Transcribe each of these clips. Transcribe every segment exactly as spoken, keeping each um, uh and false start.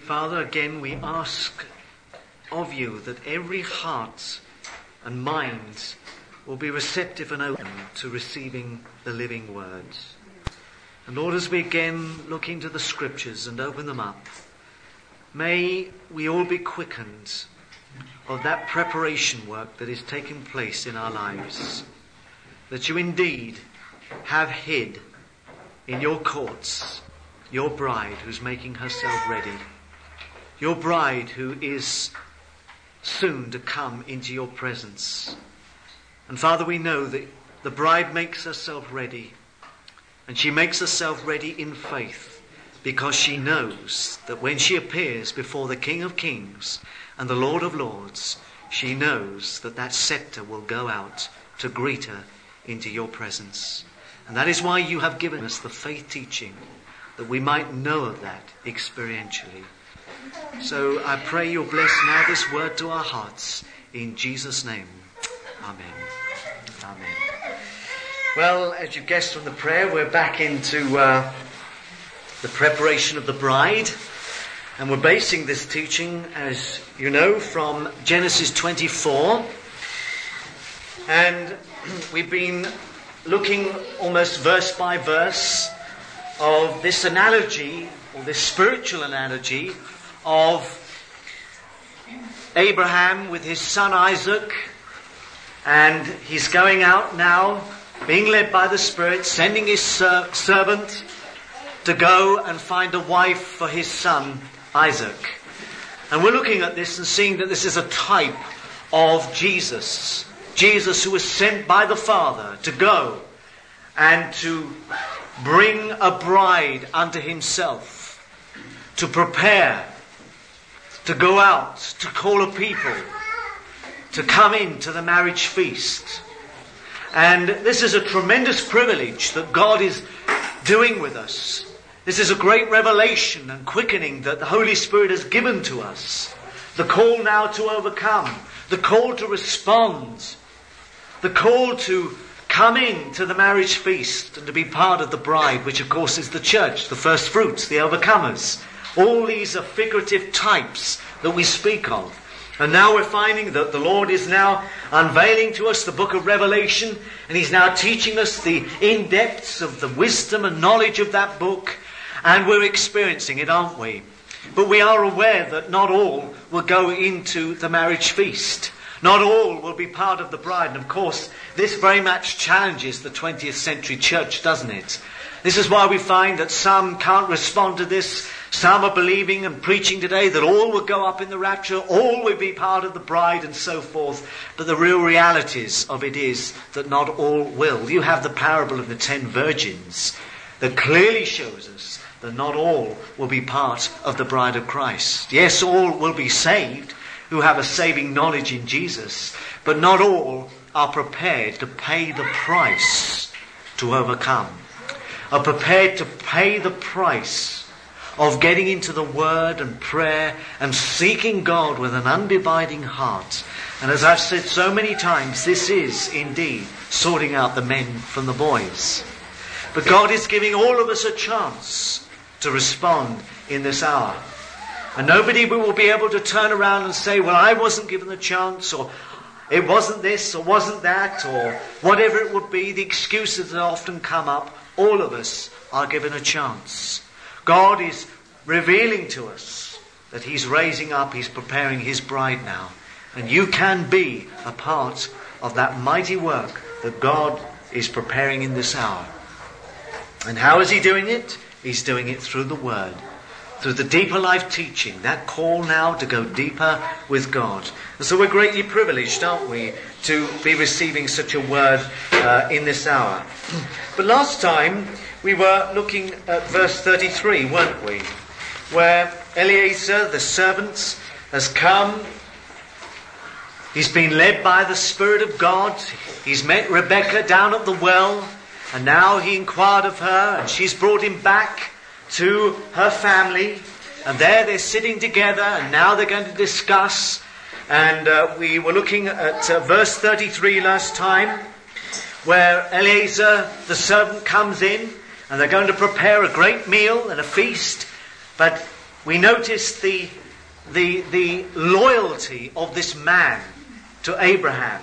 Father, again we ask of you that every heart and mind will be receptive and open to receiving the living words. And Lord, as we again look into the scriptures and open them up, may we all be quickened of that preparation work that is taking place in our lives, that you indeed have hid in your courts your bride who's making herself ready, your bride who is soon to come into your presence. And Father, we know that the bride makes herself ready, and she makes herself ready in faith, because she knows that when she appears before the King of Kings and the Lord of Lords, she knows that that scepter will go out to greet her into your presence. And that is why you have given us the faith teaching, that we might know of that experientially. So I pray you'll bless now this word to our hearts. In Jesus' name, amen. Amen. Well, as you guessed from the prayer, we're back into uh, the preparation of the bride. And we're basing this teaching, as you know, from Genesis twenty-four. And we've been looking almost verse by verse of this analogy, or this spiritual analogy, of Abraham with his son Isaac, and he's going out now, being led by the Spirit, sending his ser- servant to go and find a wife for his son Isaac. And we're looking at this and seeing that this is a type of Jesus. Jesus who was sent by the Father to go and to bring a bride unto himself, to prepare, to go out, to call a people, to come into the marriage feast. And this is a tremendous privilege that God is doing with us. This is a great revelation and quickening that the Holy Spirit has given to us. The call now to overcome, the call to respond, the call to come in to the marriage feast and to be part of the bride, which of course is the church, the first fruits, the overcomers. All these are figurative types that we speak of. And now we're finding that the Lord is now unveiling to us the book of Revelation, and he's now teaching us the in-depths of the wisdom and knowledge of that book, and we're experiencing it, aren't we? But we are aware that not all will go into the marriage feast. Not all will be part of the bride. And of course, this very much challenges the twentieth century church, doesn't it? This is why we find that some can't respond to this. Some are believing and preaching today that all will go up in the rapture, all will be part of the bride and so forth. But the real realities of it is that not all will. You have the parable of the ten virgins that clearly shows us that not all will be part of the bride of Christ. Yes, all will be saved who have a saving knowledge in Jesus, but not all are prepared to pay the price to overcome, are prepared to pay the price of getting into the Word and prayer and seeking God with an undividing heart. And as I've said so many times, this is indeed sorting out the men from the boys. But God is giving all of us a chance to respond in this hour. And nobody will be able to turn around and say, well, I wasn't given the chance, or it wasn't this, or wasn't that, or whatever it would be, the excuses that often come up. All of us are given a chance. God is revealing to us that he's raising up, he's preparing his bride now. And you can be a part of that mighty work that God is preparing in this hour. And how is he doing it? He's doing it through the Word. Through the deeper life teaching, that call now to go deeper with God. And so we're greatly privileged, aren't we, to be receiving such a word uh, in this hour. But last time we were looking at verse thirty-three, weren't we? Where Eliezer, the servant, has come. He's been led by the Spirit of God. He's met Rebekah down at the well, and now he inquired of her, and she's brought him back to her family, and there they're sitting together, and now they're going to discuss. And uh, we were looking at uh, verse thirty-three last time, where Eliezer, the servant, comes in, and they're going to prepare a great meal and a feast. But we notice the, the, the loyalty of this man to Abraham,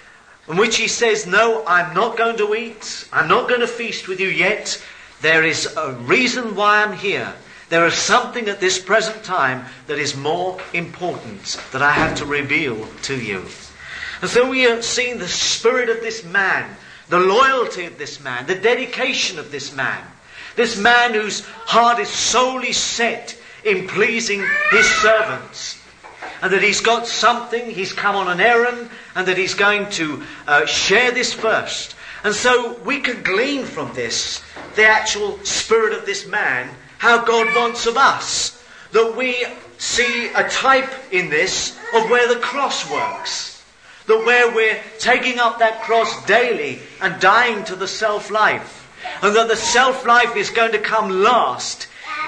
in which he says, no, I'm not going to eat, I'm not going to feast with you yet. There is a reason why I'm here. There is something at this present time that is more important that I have to reveal to you. And so we are seeing the spirit of this man, the loyalty of this man, the dedication of this man. This man whose heart is solely set in pleasing his servants. And that he's got something, he's come on an errand, and that he's going to uh, share this first. And so we can glean from this the actual spirit of this man, how God wants of us. That we see a type in this of where the cross works. That where we're taking up that cross daily and dying to the self-life. And that the self-life is going to come last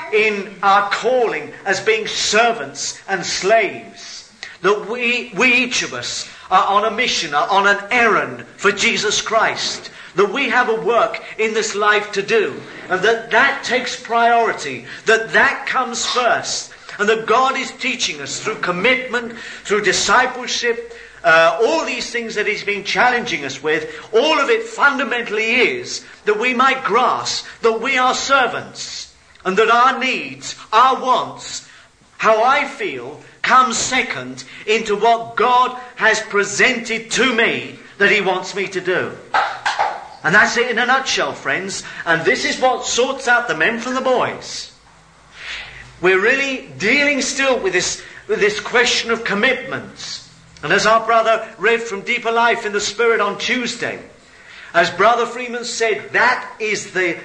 in our calling as being servants and slaves. That we, we each of us are on a mission, are on an errand for Jesus Christ. That we have a work in this life to do. And that that takes priority. That that comes first. And that God is teaching us through commitment, through discipleship, uh, all these things that He's been challenging us with, all of it fundamentally is that we might grasp that we are servants. And that our needs, our wants, how I feel, comes second into what God has presented to me that He wants me to do. And that's it in a nutshell, friends. And this is what sorts out the men from the boys. We're really dealing still with this, with this question of commitments. And as our brother read from Deeper Life in the Spirit on Tuesday, as Brother Freeman said, that is the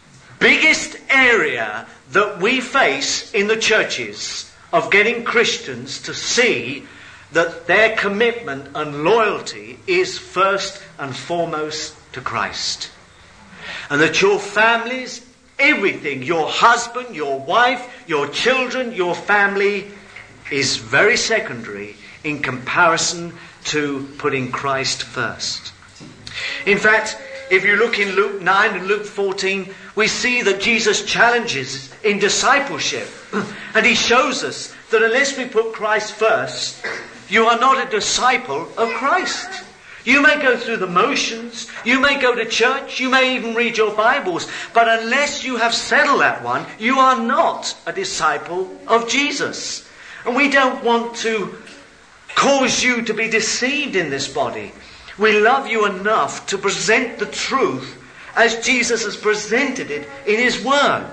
biggest area that we face in the churches of getting Christians to see that their commitment and loyalty is first and foremost to Christ. And that your families, everything, your husband, your wife, your children, your family is very secondary in comparison to putting Christ first. In fact, if you look in Luke nine and Luke fourteen, we see that Jesus challenges in discipleship. And He shows us that unless we put Christ first, you are not a disciple of Christ. You may go through the motions, you may go to church, you may even read your Bibles, but unless you have settled that one, you are not a disciple of Jesus. And we don't want to cause you to be deceived in this body. We love you enough to present the truth as Jesus has presented it in His Word.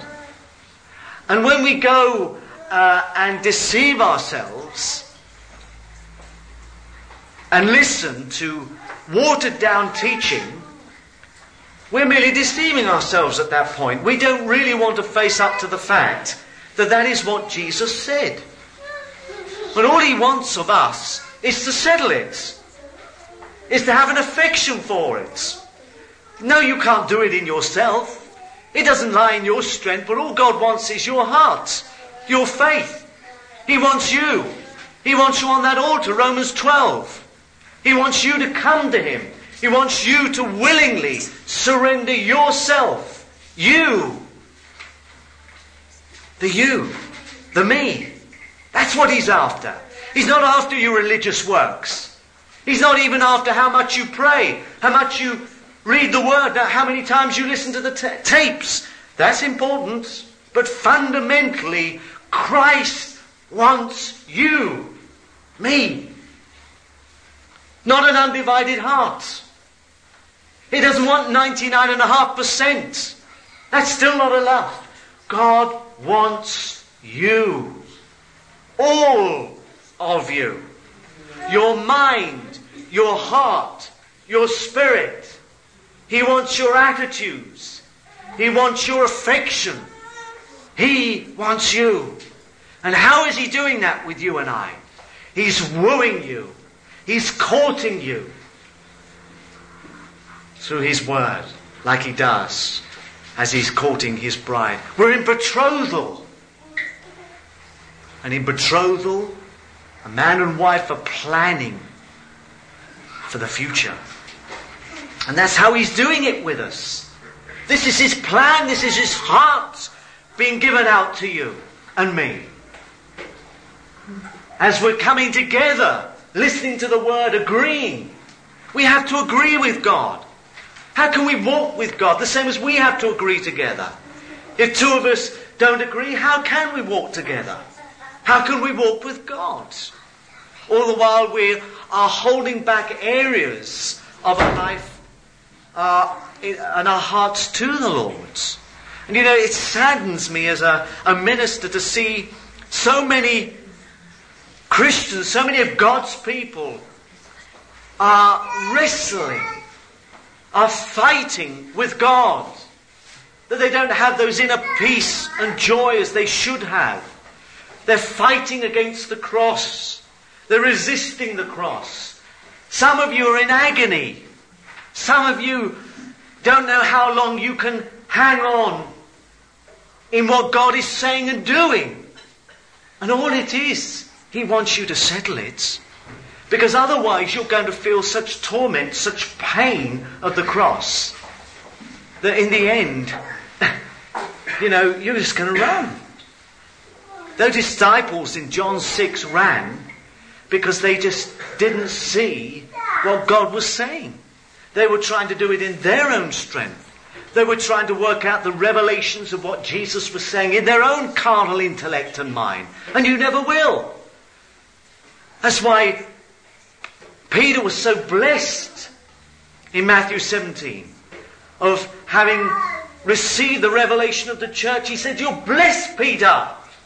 And when we go uh, and deceive ourselves and listen to watered down teaching, we're merely deceiving ourselves at that point. We don't really want to face up to the fact that that is what Jesus said. But all He wants of us is to settle it. Is to have an affection for it. No, you can't do it in yourself. It doesn't lie in your strength, but all God wants is your heart, your faith. He wants you. He wants you on that altar, Romans twelve. He wants you to come to Him. He wants you to willingly surrender yourself. You. The you. The me. That's what He's after. He's not after your religious works. He's not even after how much you pray, how much you read the Word, how many times you listen to the t- tapes. That's important. But fundamentally, Christ wants you, me. Not an undivided heart. He doesn't want ninety-nine point five percent. That's still not enough. God wants you. All of you. Your mind, your heart, your spirit. He wants your attitudes. He wants your affection. He wants you. And how is He doing that with you and I? He's wooing you. He's courting you through His Word, like He does as He's courting His bride. We're in betrothal. And in betrothal, a man and wife are planning for the future. And that's how He's doing it with us. This is His plan, this is His heart being given out to you and me. As we're coming together, listening to the word, agreeing. We have to agree with God. How can we walk with God? The same as we have to agree together. If two of us don't agree, how can we walk together? How can we walk with God? All the while we are holding back areas of our life uh, and our hearts to the Lord. And you know, it saddens me as a, a minister to see so many Christians, so many of God's people are wrestling, are fighting with God, that they don't have those inner peace and joy as they should have. They're fighting against the cross. They're resisting the cross. Some of you are in agony. Some of you don't know how long you can hang on in what God is saying and doing. And all it is, He wants you to settle it. Because otherwise you're going to feel such torment, such pain of the cross, that in the end, you know, you're just going to run. Those disciples in John six ran because they just didn't see what God was saying. They were trying to do it in their own strength. They were trying to work out the revelations of what Jesus was saying in their own carnal intellect and mind. And you never will. That's why Peter was so blessed in Matthew seventeen of having received the revelation of the church. He said, "You're blessed, Peter."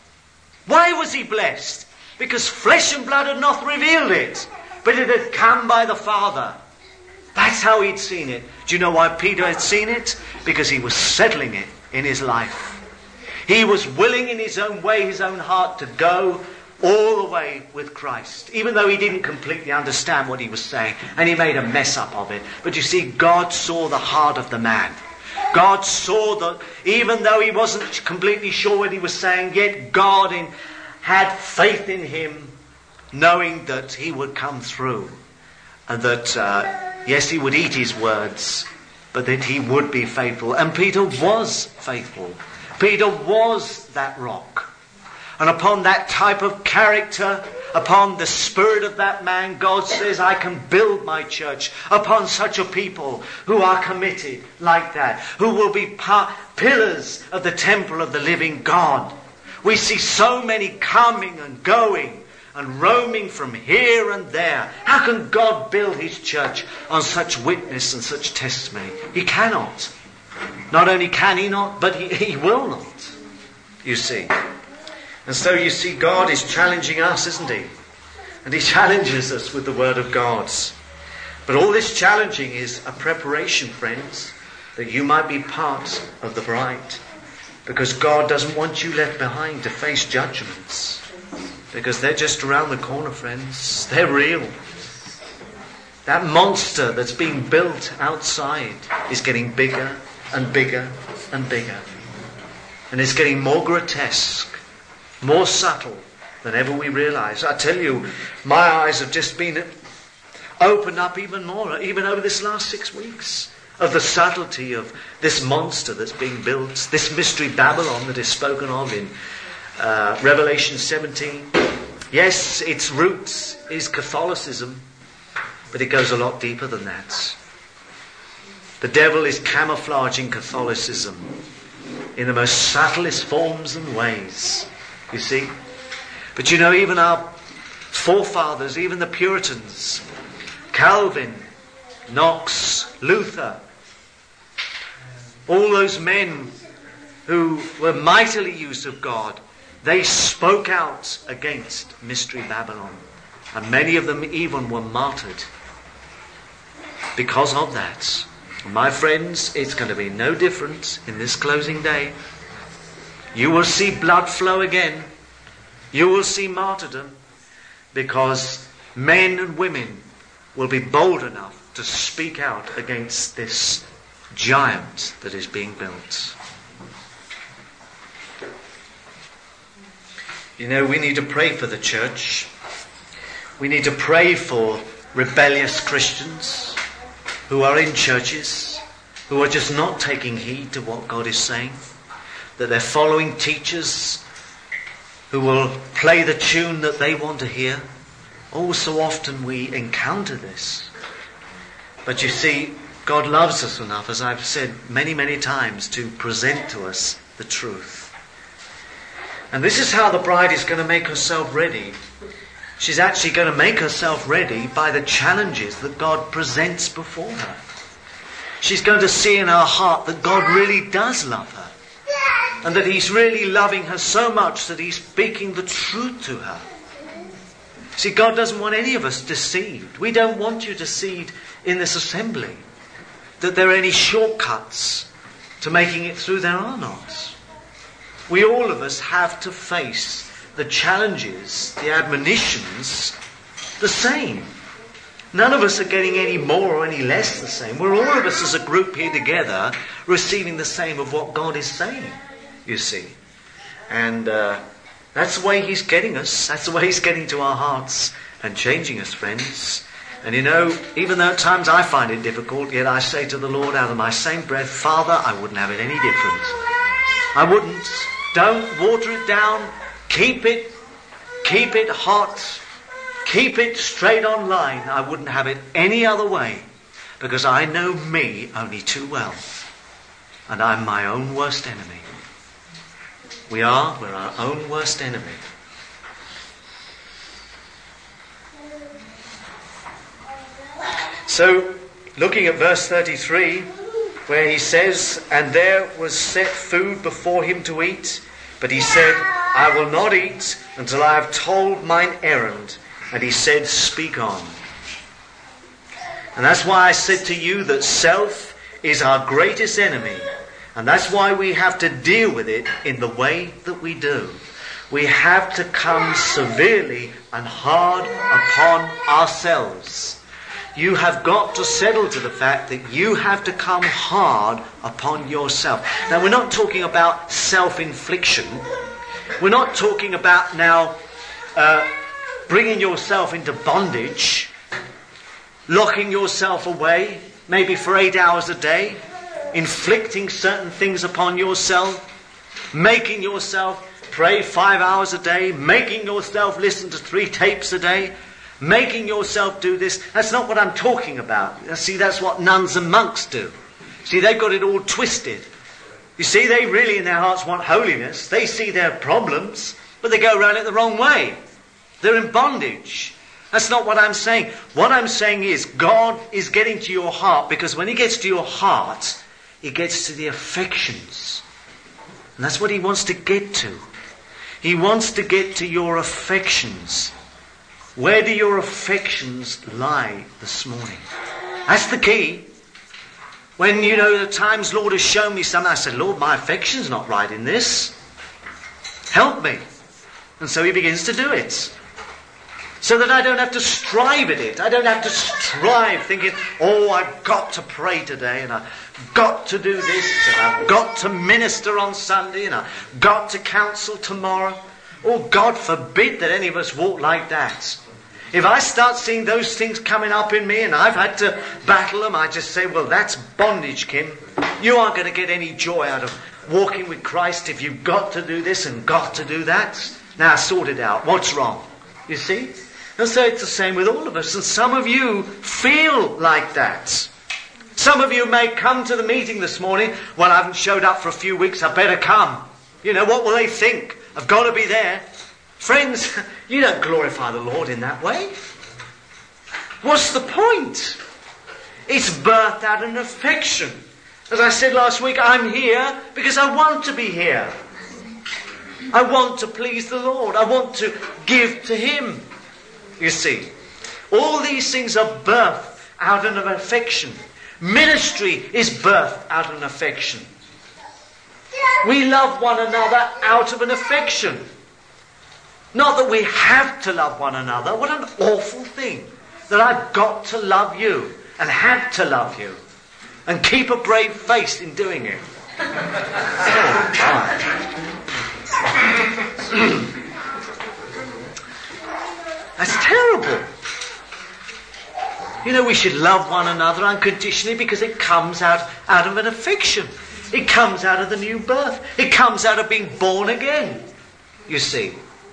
Why was he blessed? Because flesh and blood had not revealed it, but it had come by the Father. That's how he'd seen it. Do you know why Peter had seen it? Because he was settling it in his life. He was willing in his own way, his own heart, to go all the way with Christ, even though he didn't completely understand what he was saying, and he made a mess up of it. But you see, God saw the heart of the man. God saw that even though he wasn't completely sure what he was saying, yet God in, had faith in him, knowing that he would come through, and that uh, yes, he would eat his words, but that he would be faithful. And Peter was faithful. Peter was that rock. And upon that type of character, upon the spirit of that man, God says, I can build my church upon such a people who are committed like that, who will be par- pillars of the temple of the living God. We see so many coming and going and roaming from here and there. How can God build his church on such witness and such testimony? He cannot. Not only can he not, but he, he will not, you see. And so you see, God is challenging us, isn't he? And he challenges us with the word of God. But all this challenging is a preparation, friends, that you might be part of the bride. Because God doesn't want you left behind to face judgments. Because they're just around the corner, friends. They're real. That monster that's being built outside is getting bigger and bigger and bigger. And it's getting more grotesque, more subtle than ever we realise. I tell you, my eyes have just been opened up even more, even over this last six weeks, of the subtlety of this monster that's being built, this mystery Babylon that is spoken of in uh, Revelation seventeen. Yes, its roots is Catholicism, but it goes a lot deeper than that. The devil is camouflaging Catholicism in the most subtlest forms and ways, you see. But you know, even our forefathers, even the Puritans, Calvin, Knox, Luther, all those men who were mightily used of God, they spoke out against Mystery Babylon. And many of them even were martyred because of that. My friends, it's going to be no different in this closing day. You will see blood flow again. You will see martyrdom, because men and women will be bold enough to speak out against this giant that is being built. You know, we need to pray for the church. We need to pray for rebellious Christians who are in churches, who are just not taking heed to what God is saying, that they're following teachers who will play the tune that they want to hear. Oh, so often we encounter this. But you see, God loves us enough, as I've said many, many times, to present to us the truth. And this is how the bride is going to make herself ready. She's actually going to make herself ready by the challenges that God presents before her. She's going to see in her heart that God really does love her. And that He's really loving her so much that He's speaking the truth to her. See, God doesn't want any of us deceived. We don't want you deceived in this assembly. That there are any shortcuts to making it through. There are not. We, all of us, have to face the challenges, the admonitions, the same. None of us are getting any more or any less the same. We're all of us as a group here together receiving the same of what God is saying, you see. And uh, that's the way He's getting us. That's the way He's getting to our hearts and changing us, friends. And you know, even though at times I find it difficult, yet I say to the Lord out of my same breath, Father, I wouldn't have it any different. I wouldn't. Don't water it down. Keep it, keep it hot. Keep it straight on line. I wouldn't have it any other way, because I know me only too well. And I'm my own worst enemy. We are, we're our own worst enemy. So, looking at verse thirty-three, where he says, and there was set food before him to eat, but he said, I will not eat until I have told mine errand. And he said, speak on. And that's why I said to you that self is our greatest enemy. And that's why we have to deal with it in the way that we do. We have to come severely and hard upon ourselves. You have got to settle to the fact that you have to come hard upon yourself. Now, we're not talking about self-infliction. We're not talking about now uh, bringing yourself into bondage, locking yourself away, maybe for eight hours a day, inflicting certain things upon yourself, making yourself pray five hours a day, making yourself listen to three tapes a day, making yourself do this. That's not what I'm talking about. See, that's what nuns and monks do. See, they've got it all twisted. You see, they really in their hearts want holiness. They see their problems, but they go around it the wrong way. They're in bondage. That's not what I'm saying. What I'm saying is God is getting to your heart, because when He gets to your heart, He gets to the affections. And that's what He wants to get to. He wants to get to your affections. Where do your affections lie this morning? That's the key. When, you know, the times Lord has shown me something, I said, Lord, my affection's not right in this. Help me. And so He begins to do it. So that I don't have to strive at it. I don't have to strive thinking, oh, I've got to pray today, and I've got to do this, and I've got to minister on Sunday, and I've got to counsel tomorrow. Oh, God forbid that any of us walk like that. If I start seeing those things coming up in me and I've had to battle them, I just say, well, that's bondage, Kim. You aren't going to get any joy out of walking with Christ if you've got to do this and got to do that. Now, sort it out. What's wrong? You see? And so it's the same with all of us. And some of you feel like that. Some of you may come to the meeting this morning. Well, I haven't showed up for a few weeks. I better come. You know, what will they think? I've got to be there. Friends, you don't glorify the Lord in that way. What's the point? It's birthed out of an affection. As I said last week, I'm here because I want to be here. I want to please the Lord. I want to give to Him. You see, all these things are birthed out of an affection. Ministry is birthed out of an affection. We love one another out of an affection. Not that we have to love one another. What an awful thing. That I've got to love you and have to love you. And keep a brave face in doing it. Oh, my. That's terrible. You know, we should love one another unconditionally because it comes out, out of an affection. It comes out of the new birth. It comes out of being born again. You see.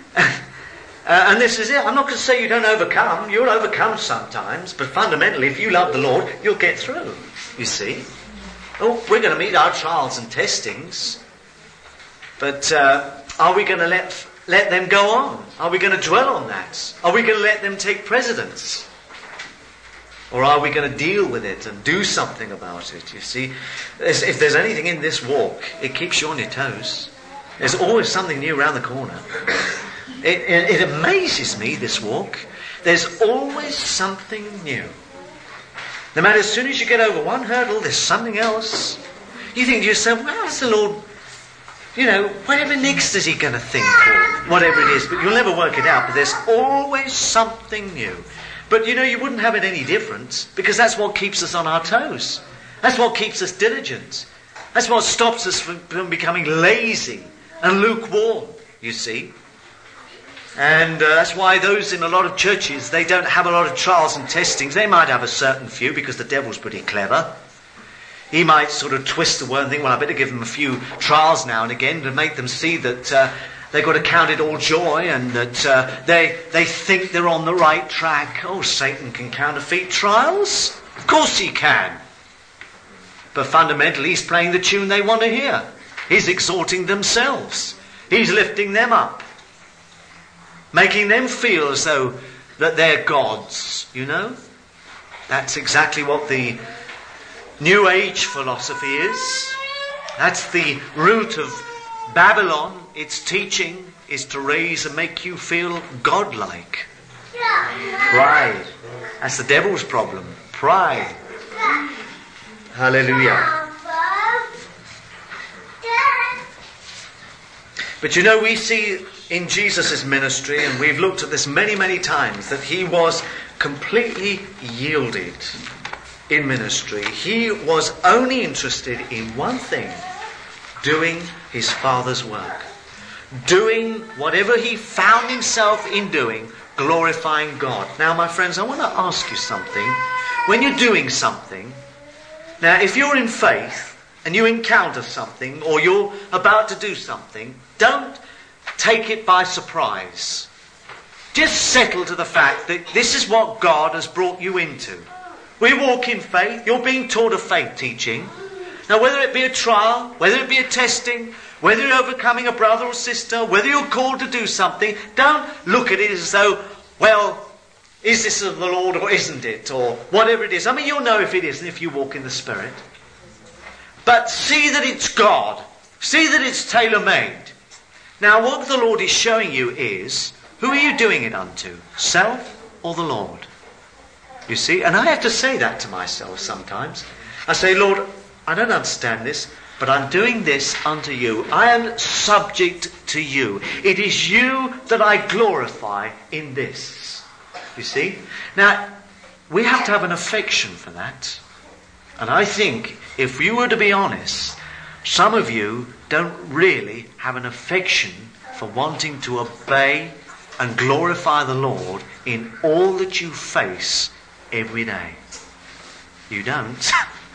uh, and this is it. I'm not going to say you don't overcome. You'll overcome sometimes. But fundamentally, if you love the Lord, you'll get through. You see? Oh, we're going to meet our trials and testings. But uh, are we going to let, let them go on? Are we going to dwell on that? Are we going to let them take precedence? Or are we going to deal with it and do something about it? You see, if there's anything in this walk, it keeps you on your toes. There's always something new around the corner. It, it, it amazes me, this walk. There's always something new. No matter, as soon as you get over one hurdle, there's something else. You think to yourself, well, how's the Lord, you know, whatever next is he going to think, or whatever it is. But you'll never work it out. But there's always something new. But, you know, you wouldn't have it any different, because that's what keeps us on our toes. That's what keeps us diligent. That's what stops us from, from becoming lazy and lukewarm, you see. And uh, that's why those in a lot of churches, they don't have a lot of trials and testings. They might have a certain few, because the devil's pretty clever. He might sort of twist the word and think, well, I better give them a few trials now and again to make them see that uh, they've got to count it all joy, and that uh, they they think they're on the right track. Oh, Satan can counterfeit trials? Of course he can. But fundamentally, he's playing the tune they want to hear. He's exalting themselves. He's lifting them up. Making them feel as though that they're gods, you know? That's exactly what the New Age philosophy is. That's the root of Babylon. Its teaching is to raise and make you feel godlike. Pride. That's the devil's problem. Pride. Hallelujah. But you know, we see in Jesus' ministry, and we've looked at this many, many times, that he was completely yielded in ministry. He was only interested in one thing: doing his Father's work. Doing whatever he found himself in doing, glorifying God. Now, my friends, I want to ask you something. When you're doing something, now, if you're in faith and you encounter something, or you're about to do something, don't take it by surprise. Just settle to the fact that this is what God has brought you into. We walk in faith. You're being taught a faith teaching. Now, whether it be a trial, whether it be a testing, whether you're overcoming a brother or sister, whether you're called to do something, don't look at it as though, well, is this of the Lord or isn't it? Or whatever it is. I mean, you'll know if it isn't if you walk in the Spirit. But see that it's God. See that it's tailor-made. Now, what the Lord is showing you is, who are you doing it unto? Self or the Lord? You see? And I have to say that to myself sometimes. I say, Lord, I don't understand this, but I'm doing this unto you. I am subject to you. It is you that I glorify in this. You see? Now, we have to have an affection for that. And I think, if you were to be honest, some of you don't really have an affection for wanting to obey and glorify the Lord in all that you face every day. You don't.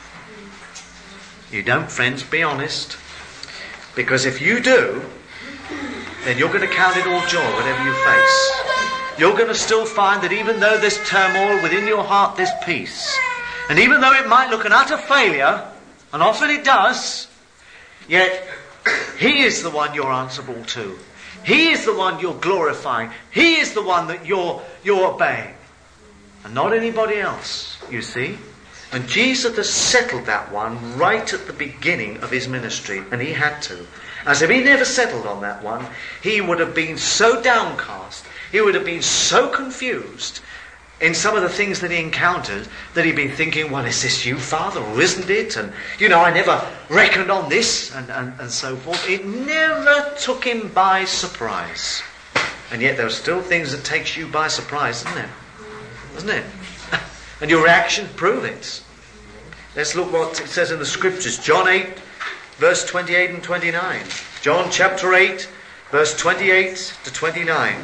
You don't, friends, be honest. Because if you do, then you're going to count it all joy, whatever you face. You're going to still find that even though there's turmoil within your heart, there's peace. And even though it might look an utter failure, and often it does, yet He is the one you're answerable to. He is the one you're glorifying. He is the one that you're, you're obeying. And not anybody else, you see. And Jesus has settled that one right at the beginning of his ministry, and he had to. As if he never settled on that one, he would have been so downcast, he would have been so confused in some of the things that he encountered, that he'd been thinking, well, is this you, Father, or isn't it? And, you know, I never reckoned on this, and, and, and so forth. It never took him by surprise. And yet there are still things that takes you by surprise, isn't it? Isn't it? And your reaction prove it. Let's look what it says in the Scriptures. John eight, verse twenty-eight and twenty-nine. John chapter eight, verse twenty-eight to twenty-nine.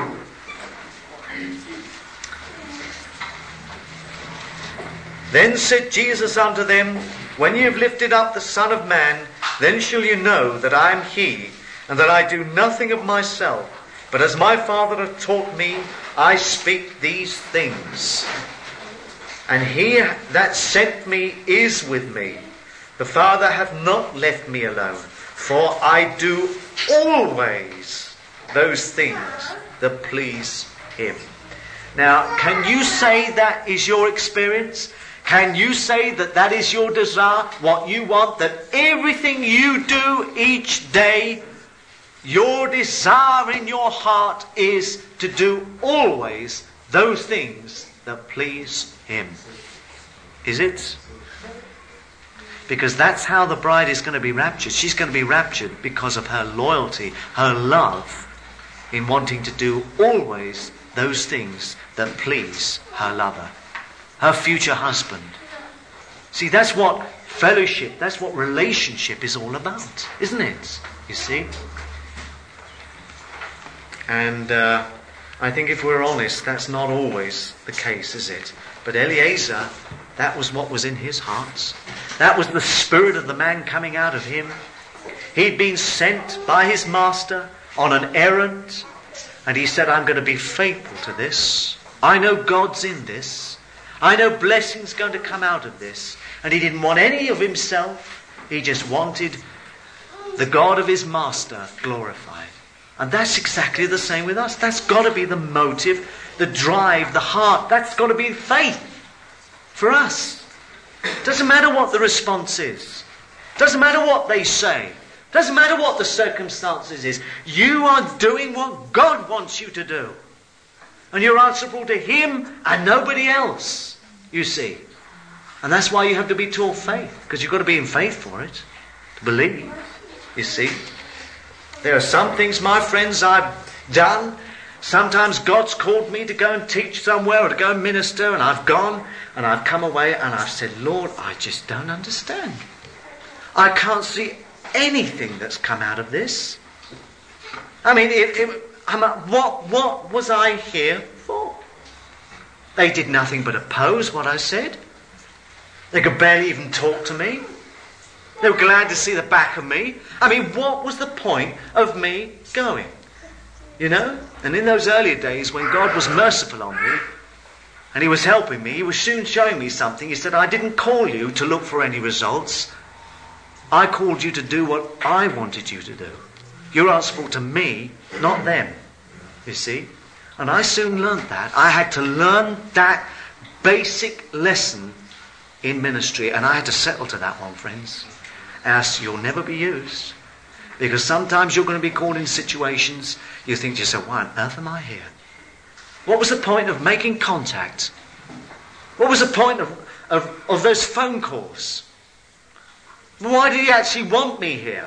Then said Jesus unto them, When ye have lifted up the Son of Man, then shall you know that I am He, and that I do nothing of myself, But as my Father hath taught me, I speak these things. And he that sent me is with me. The Father hath not left me alone, for I do always those things that please him. Now, can you say that is your experience? Can you say that that is your desire, what you want, that everything you do each day, your desire in your heart is to do always those things that please him? Is it? Because that's how the bride is going to be raptured. She's going to be raptured because of her loyalty, her love in wanting to do always those things that please her lover, her future husband. See, that's what fellowship, that's what relationship is all about, isn't it? You see? And uh, I think if we're honest, that's not always the case, is it? But Eliezer, that was what was in his heart. That was the spirit of the man coming out of him. He'd been sent by his master on an errand, and he said, I'm going to be faithful to this. I know God's in this. I know blessing's going to come out of this. And he didn't want any of himself. He just wanted the God of his master glorified. And that's exactly the same with us. That's got to be the motive, the drive, the heart. That's got to be faith for us. Doesn't matter what the response is. Doesn't matter what they say. Doesn't matter what the circumstances is. You are doing what God wants you to do. And you're answerable to him and nobody else, you see. And that's why you have to be taught faith. Because you've got to be in faith for it. To believe, you see. There are some things, my friends, I've done. Sometimes God's called me to go and teach somewhere or to go and minister, and I've gone and I've come away and I've said, Lord, I just don't understand. I can't see anything that's come out of this. I mean, it, it, I'm a, what, what was I here for? They did nothing but oppose what I said. They could barely even talk to me. They were glad to see the back of me. I mean, what was the point of me going? You know? And in those earlier days when God was merciful on me and he was helping me, he was soon showing me something. He said, I didn't call you to look for any results. I called you to do what I wanted you to do. You're answerable to me, not them. You see? And I soon learned that. I had to learn that basic lesson in ministry, and I had to settle to that one, friends. Else you'll never be used. Because sometimes you're going to be called in situations you think to yourself, why on earth am I here? What was the point of making contact? What was the point of, of, of those phone calls? Why did he actually want me here?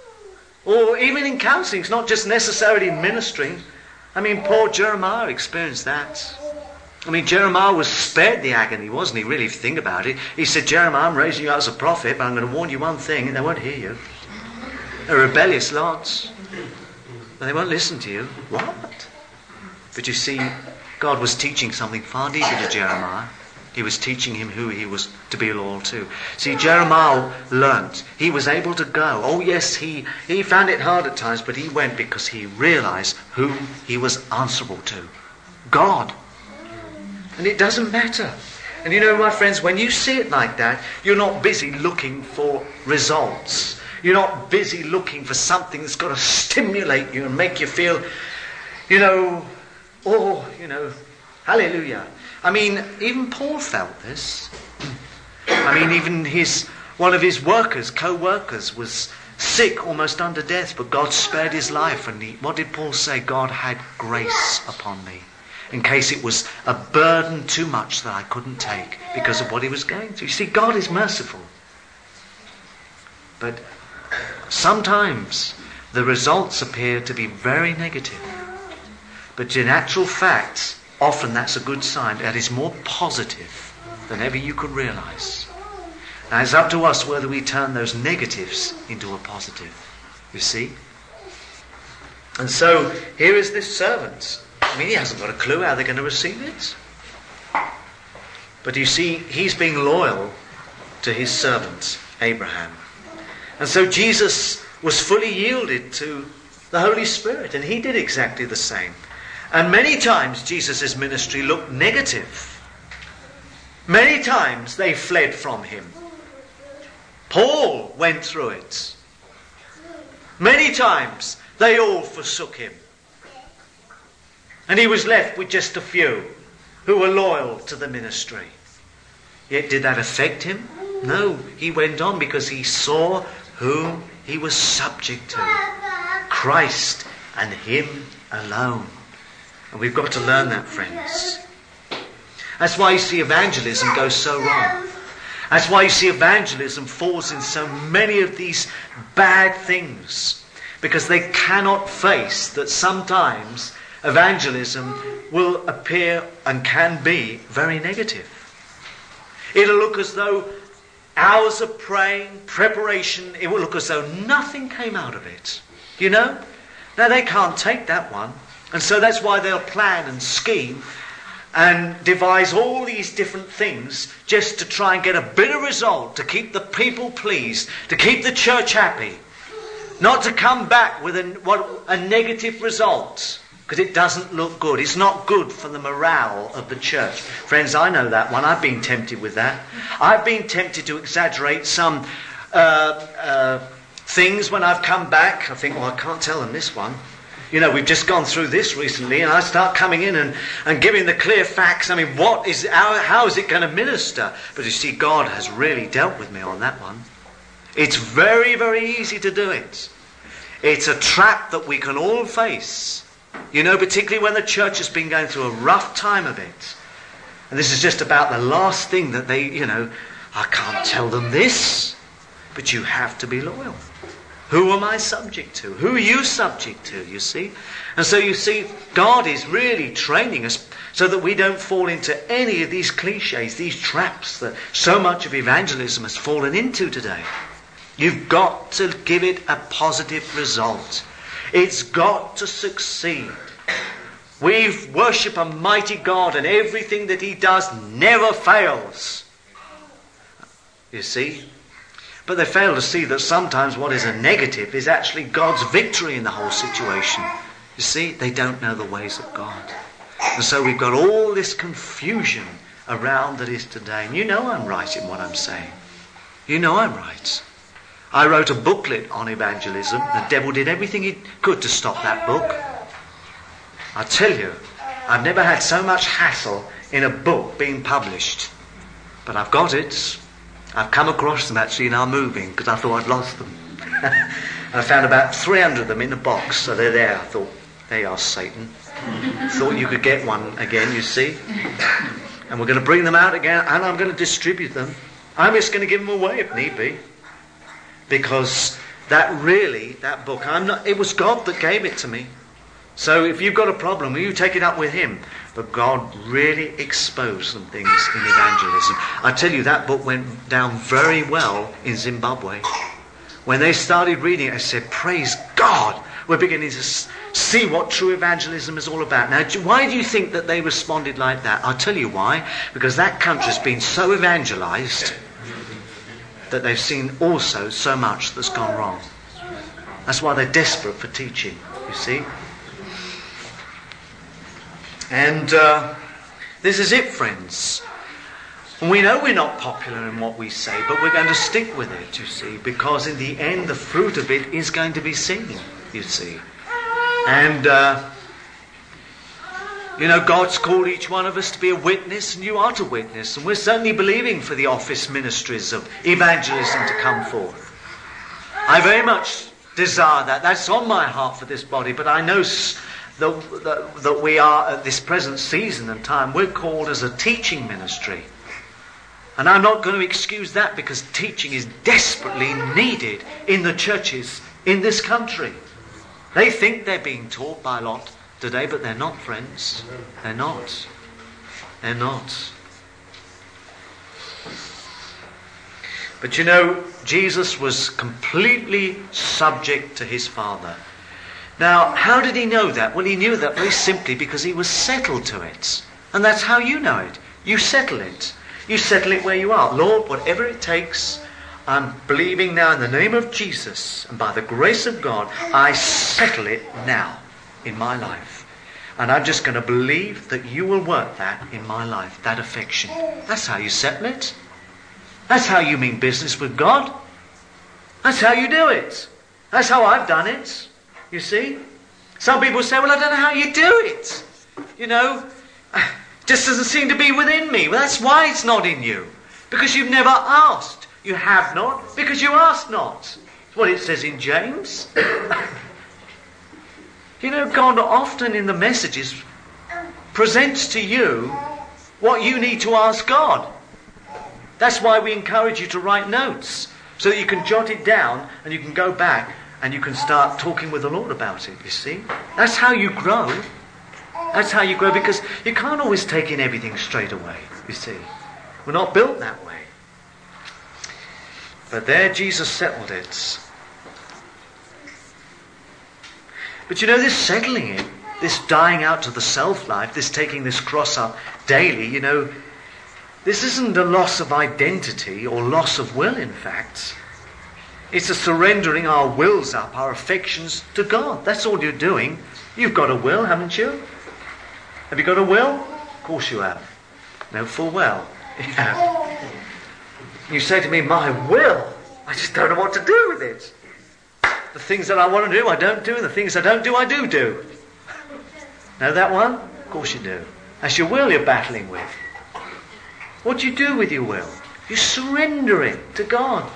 Or even in counselling, it's not just necessarily in ministering. I mean, poor Jeremiah experienced that. I mean, Jeremiah was spared the agony, wasn't he, really, if you think about it? He said, Jeremiah, I'm raising you out as a prophet, but I'm going to warn you one thing, and they won't hear you. They're rebellious lots. They won't listen to you. What? But you see, God was teaching something far deeper to Jeremiah. He was teaching him who he was to be loyal to. See, Jeremiah learnt. He was able to go. Oh yes, he, he found it hard at times, but he went because he realised who he was answerable to. God. And it doesn't matter. And you know, my friends, when you see it like that, you're not busy looking for results. You're not busy looking for something that's got to stimulate you and make you feel, you know, oh, you know, hallelujah. I mean, even Paul felt this. I mean, even his one of his workers, co-workers, was sick, almost under death, but God spared his life. And he, what did Paul say? God had grace upon me, in case it was a burden too much that I couldn't take because of what he was going through. You see, God is merciful. But sometimes the results appear to be very negative. But in actual fact, often that's a good sign. That is more positive than ever you could realise. Now it's up to us whether we turn those negatives into a positive. You see? And so here is this servant. I mean, he hasn't got a clue how they're going to receive it. But you see, he's being loyal to his servant, Abraham. And so Jesus was fully yielded to the Holy Spirit. And he did exactly the same. And many times Jesus' ministry looked negative. Many times they fled from him. Paul went through it. Many times they all forsook him. And he was left with just a few who were loyal to the ministry. Yet did that affect him? No, he went on because he saw whom he was subject to. Christ and him alone. And we've got to learn that, friends. That's why you see evangelism go so wrong. That's why you see evangelism falls in so many of these bad things. Because they cannot face that sometimes evangelism will appear and can be very negative. It'll look as though hours of praying, preparation, it will look as though nothing came out of it. You know? Now they can't take that one. And so that's why they'll plan and scheme and devise all these different things just to try and get a bit of result, to keep the people pleased, to keep the church happy. Not to come back with a, what, a negative result, because it doesn't look good. It's not good for the morale of the church. Friends, I know that one. I've been tempted with that. I've been tempted to exaggerate some uh, uh, things when I've come back. I think, well, I can't tell them this one. You know, we've just gone through this recently, and I start coming in and, and giving the clear facts. I mean, what is how, how is it going to minister? But you see, God has really dealt with me on that one. It's very, very easy to do it. It's a trap that we can all face. You know, particularly when the church has been going through a rough time of it. And this is just about the last thing that they, you know, I can't tell them this, but you have to be loyal. Who am I subject to? Who are you subject to, you see? And so you see, God is really training us so that we don't fall into any of these cliches, these traps that so much of evangelism has fallen into today. You've got to give it a positive result. It's got to succeed. We worship a mighty God, and everything that he does never fails. You see? But they fail to see that sometimes what is a negative is actually God's victory in the whole situation. You see, they don't know the ways of God. And so we've got all this confusion around that is today. And you know I'm right in what I'm saying. You know I'm right. I wrote a booklet on evangelism. The devil did everything he could to stop that book. I tell you, I've never had so much hassle in a book being published. But I've got it. I've come across them actually in our moving because I thought I'd lost them. I found about three hundred of them in a box, so they're there. I thought, there you are, Satan. Thought you could get one again, you see. And we're going to bring them out again, and I'm going to distribute them. I'm just going to give them away if need be. Because that really, that book, I'm not. It was God that gave it to me. So if you've got a problem, you take it up with him. But God really exposed some things in evangelism. I tell you, that book went down very well in Zimbabwe. When they started reading it, I said, praise God, we're beginning to see what true evangelism is all about. Now, why do you think that they responded like that? I'll tell you why. Because that country's been so evangelized that they've seen also so much that's gone wrong. That's why they're desperate for teaching, you see. And uh, this is it, friends. And we know we're not popular in what we say, but we're going to stick with it, you see, because in the end the fruit of it is going to be seen, you see. And, uh, you know, God's called each one of us to be a witness, and you are to witness. And we're certainly believing for the office ministries of evangelism to come forth. I very much desire that. That's on my heart for this body, but I know That, that, that we are at this present season and time, we're called as a teaching ministry. And I'm not going to excuse that because teaching is desperately needed in the churches in this country. They think they're being taught by a lot today, but they're not, friends. They're not. They're not. But you know, Jesus was completely subject to his Father. Now, how did he know that? Well, he knew that very simply because he was settled to it. And that's how you know it. You settle it. You settle it where you are. Lord, whatever it takes, I'm believing now in the name of Jesus, and by the grace of God, I settle it now in my life. And I'm just going to believe that you will work that in my life, that affection. That's how you settle it. That's how you mean business with God. That's how you do it. That's how I've done it. You see? Some people say, well, I don't know how you do it. You know, it just doesn't seem to be within me. Well, that's why it's not in you. Because you've never asked. You have not because you asked not. That's what it says in James. You know, God often in the messages presents to you what you need to ask God. That's why we encourage you to write notes, so that you can jot it down and you can go back and you can start talking with the Lord about it, you see. That's how you grow. That's how you grow, because you can't always take in everything straight away, you see. We're not built that way. But there Jesus settled it. But you know, this settling it, this dying out to the self-life, this taking this cross up daily, you know, this isn't a loss of identity or loss of will, in fact. It's a surrendering our wills up, our affections to God. That's all you're doing. You've got a will, haven't you? Have you got a will? Of course you have. No, full well. You have. You say to me, my will, I just don't know what to do with it. The things that I want to do, I don't do, and the things I don't do, I do do. Know that one? Of course you do. That's your will you're battling with. What do you do with your will? You surrender it to God.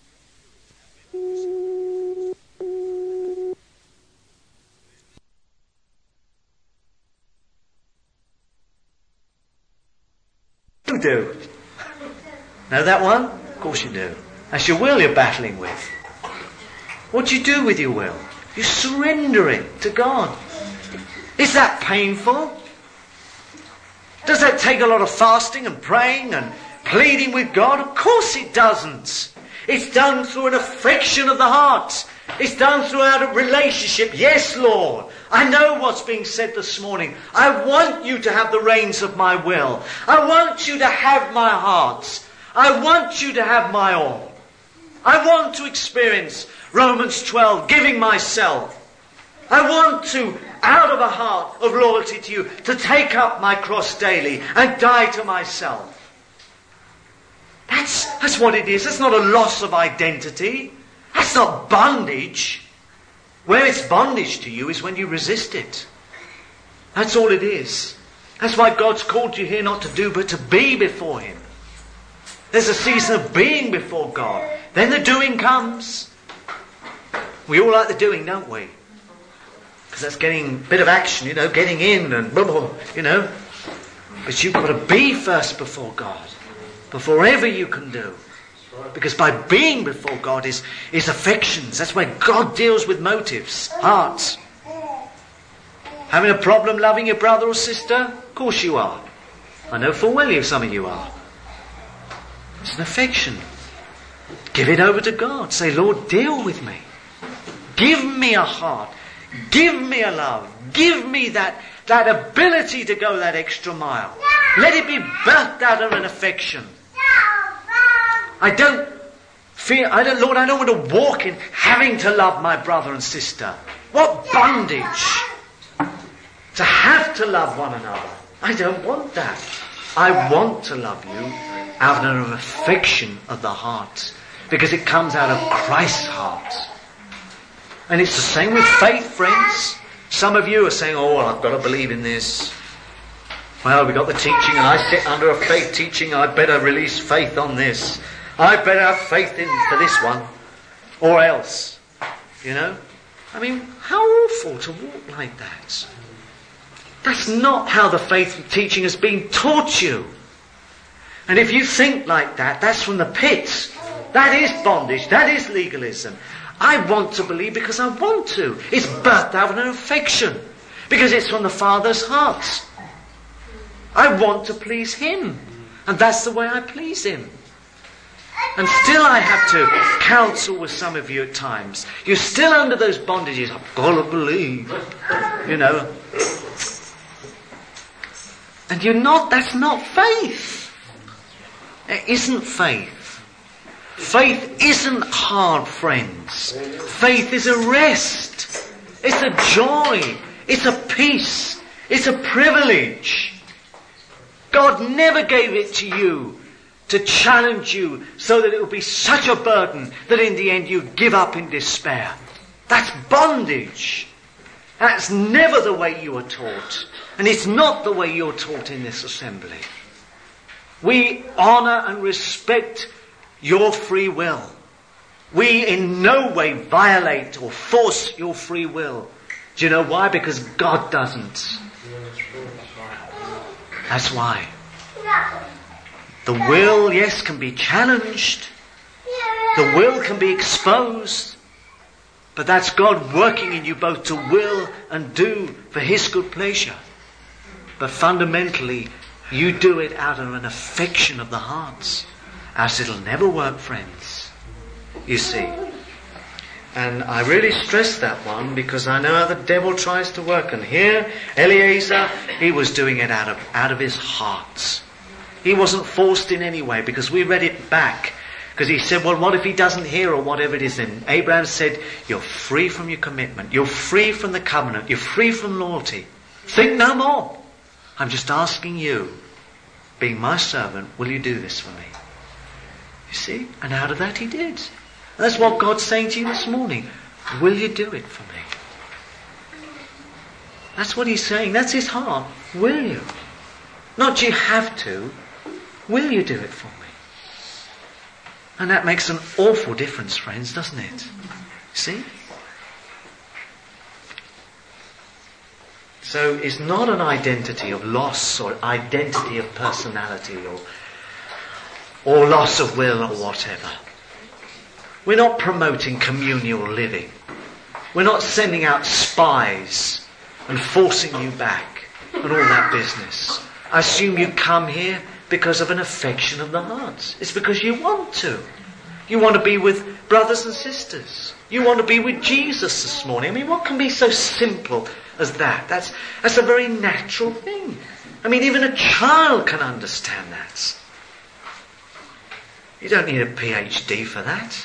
You do. Know that one? Of course you do. That's your will you're battling with. What do you do with your will? You surrender it to God. Is that painful? Does that take a lot of fasting and praying and pleading with God? Of course it doesn't. It's done through an affection of the heart. It's done throughout a relationship. Yes, Lord, I know what's being said this morning. I want you to have the reins of my will. I want you to have my heart. I want you to have my all. I want to experience Romans twelve, giving myself. I want to, out of a heart of loyalty to you, to take up my cross daily and die to myself. That's, that's what it is. That's not a loss of identity. That's not bondage. Where it's bondage to you is when you resist it. That's all it is. That's why God's called you here not to do but to be before Him. There's a season of being before God. Then the doing comes. We all like the doing, don't we? Because that's getting a bit of action, you know, getting in and blah, blah, you know. But you've got to be first before God. Before ever you can do. Because by being before God is, is affections. That's where God deals with motives, hearts. Having a problem loving your brother or sister? Of course you are. I know full well you, some of you are. It's an affection. Give it over to God. Say, Lord, deal with me. Give me a heart. Give me a love. Give me that, that ability to go that extra mile. Let it be birthed out of an affection. I don't feel, I don't, Lord, I don't want to walk in having to love my brother and sister. What bondage to have to love one another. I don't want that. I want to love you out of an affection of the heart, because it comes out of Christ's heart. And it's the same with faith, friends. Some of you are saying, oh, well, I've got to believe in this. Well, we got the teaching and I sit under a faith teaching. I better release faith on this. I better have faith in for this one. Or else. You know? I mean, how awful to walk like that. That's not how the faith teaching has been taught you. And if you think like that, that's from the pit. That is bondage. That is legalism. I want to believe because I want to. It's birthed out of an affection. Because it's from the Father's heart. I want to please Him. And that's the way I please Him. And still I have to counsel with some of you at times. You're still under those bondages. I've got to believe. You know. And you're not, that's not faith. It isn't faith. faith isn't hard, friends. Faith is a rest. It's a joy. It's a peace. It's a privilege. God never gave it to you to challenge you so that it would be such a burden that in the end you give up in despair. That's bondage. That's never the way you are taught. And it's not the way you're taught in this assembly. We honour and respect your free will. We in no way violate or force your free will. Do you know why? Because God doesn't. That's why. The will, yes, can be challenged. The will can be exposed. But that's God working in you both to will and do for His good pleasure. But fundamentally, you do it out of an affection of the hearts. Else it'll never work, friends. You see. And I really stress that one because I know how the devil tries to work. And here, Eliezer, he was doing it out of, out of his heart. He wasn't forced in any way because we read it back. Because he said, well, what if he doesn't hear or whatever it is? And Abraham said, you're free from your commitment. You're free from the covenant. You're free from loyalty. Think no more. I'm just asking you, being my servant, will you do this for me? You see? And out of that he did. And that's what God's saying to you this morning. Will you do it for me? That's what he's saying. That's his heart. Will you? Not you have to. Will you do it for me? And that makes an awful difference, friends, doesn't it? See? So it's not an identity of loss or identity of personality or or loss of will or whatever. We're not promoting communal living. We're not sending out spies and forcing you back and all that business. I assume you come here because of an affection of the heart. It's because you want to. You want to be with brothers and sisters. You want to be with Jesus this morning. I mean, what can be so simple as that? That's, that's a very natural thing. I mean, even a child can understand that. You don't need a P H D for that.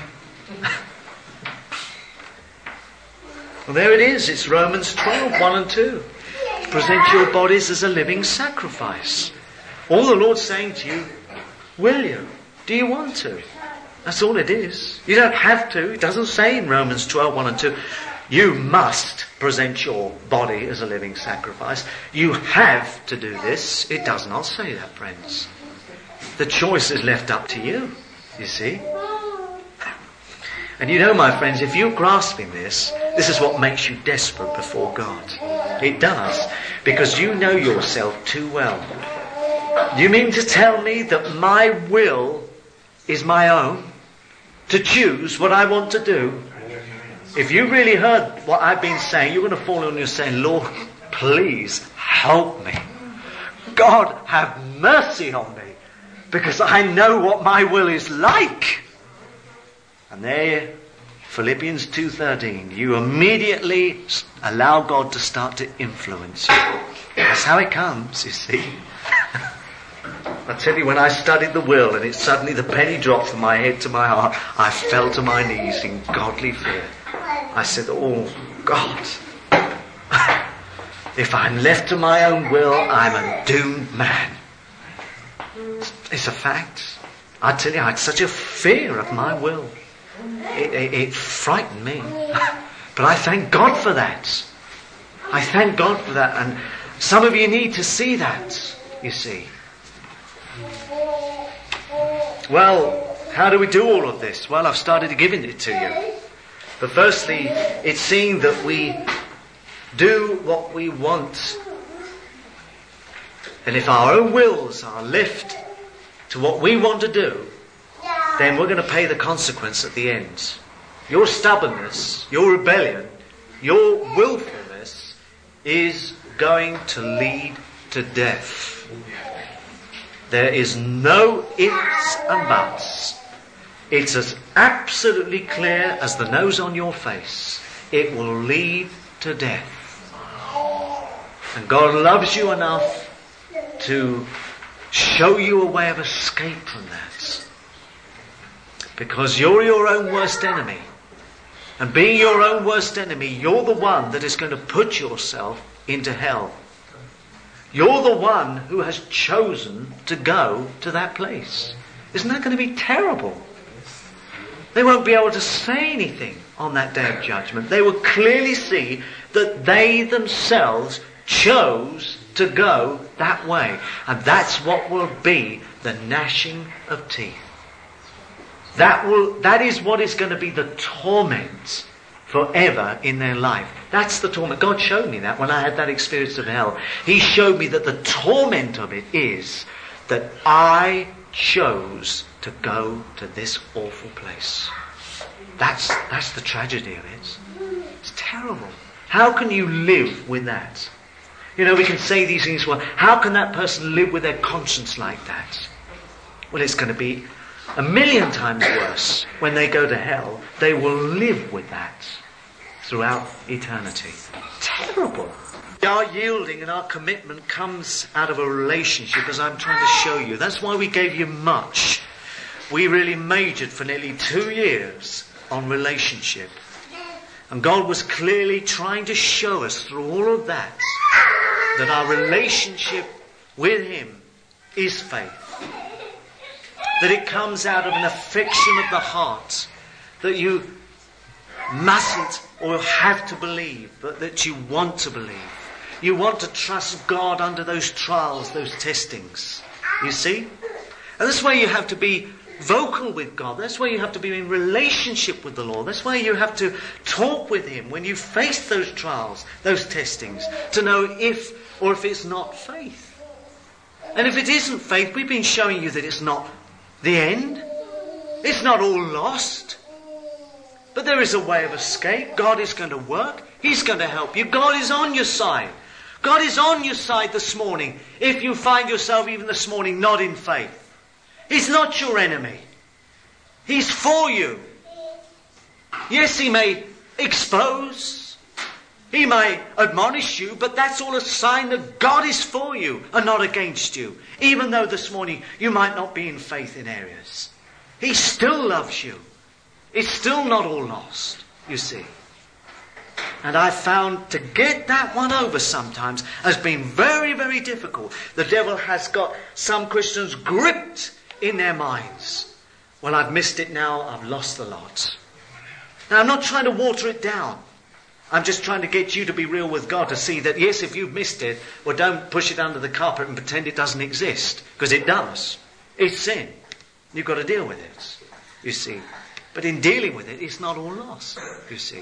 Well, there it is. It's Romans twelve, one and two. Present your bodies as a living sacrifice. All the Lord's saying to you, will you? Do you want to? That's all it is. You don't have to. It doesn't say in Romans twelve, one and two, you must present your body as a living sacrifice. You have to do this. It does not say that, friends. The choice is left up to you, you see. And you know, my friends, if you're grasping this, this is what makes you desperate before God. It does. Because you know yourself too well. You mean to tell me that my will is my own? To choose what I want to do? If you really heard what I've been saying, you're going to fall on your saying, Lord, please help me. God, have mercy on me. Because I know what my will is like. And there, Philippians two thirteen, you immediately allow God to start to influence you. That's how it comes, you see. I tell you, when I studied the will and it suddenly the penny dropped from my head to my heart, I fell to my knees in godly fear. I said, oh God, if I'm left to my own will, I'm a doomed man. It's a fact. I tell you, I had such a fear of my will. It, it, it frightened me. But I thank God for that. I thank God for that. And some of you need to see that, you see. Well, how do we do all of this? Well, I've started giving it to you. But firstly, it's seeing that we do what we want. And if our own wills are left to what we want to do, then we're going to pay the consequence at the end. Your stubbornness, your rebellion, your willfulness is going to lead to death. There is no ifs and buts. It's as absolutely clear as the nose on your face. It will lead to death. And God loves you enough to show you a way of escape from that. Because you're your own worst enemy. And being your own worst enemy, you're the one that is going to put yourself into hell. You're the one who has chosen to go to that place. Isn't that going to be terrible? They won't be able to say anything on that day of judgment. They will clearly see that they themselves chose to go that way. And that's what will be the gnashing of teeth. That will, that is what is going to be the torment forever in their life. That's the torment. God showed me that when I had that experience of hell. He showed me that the torment of it is that I chose to go to this awful place. That's, that's the tragedy of it. It's terrible. How can you live with that? You know, we can say these things, well, how can that person live with their conscience like that? Well, it's going to be a million times worse when they go to hell. They will live with that throughout eternity. Terrible. Our yielding and our commitment comes out of a relationship, as I'm trying to show you. That's why we gave you much. We really majored for nearly two years on relationship. And God was clearly trying to show us through all of that, that our relationship with Him is faith. That it comes out of an affection of the heart, that you mustn't or have to believe, but that you want to believe. You want to trust God under those trials, those testings. You see? And that's why you have to be vocal with God. That's why you have to be in relationship with the Lord. That's why you have to talk with Him when you face those trials, those testings, to know if or if it's not faith. And if it isn't faith, we've been showing you that it's not the end. It's not all lost. But there is a way of escape. God is going to work. He's going to help you. God is on your side. God is on your side this morning if you find yourself even this morning not in faith. He's not your enemy. He's for you. Yes, He may expose. He may admonish you, but that's all a sign that God is for you and not against you. Even though this morning you might not be in faith in areas. He still loves you. It's still not all lost, you see. And I found to get that one over sometimes has been very, very difficult. The devil has got some Christians gripped in their minds. Well, I've missed it now. I've lost the lot. Now, I'm not trying to water it down. I'm just trying to get you to be real with God, to see that, yes, if you've missed it, well, don't push it under the carpet and pretend it doesn't exist. Because it does. It's sin. You've got to deal with it, you see. But in dealing with it, it's not all lost, you see.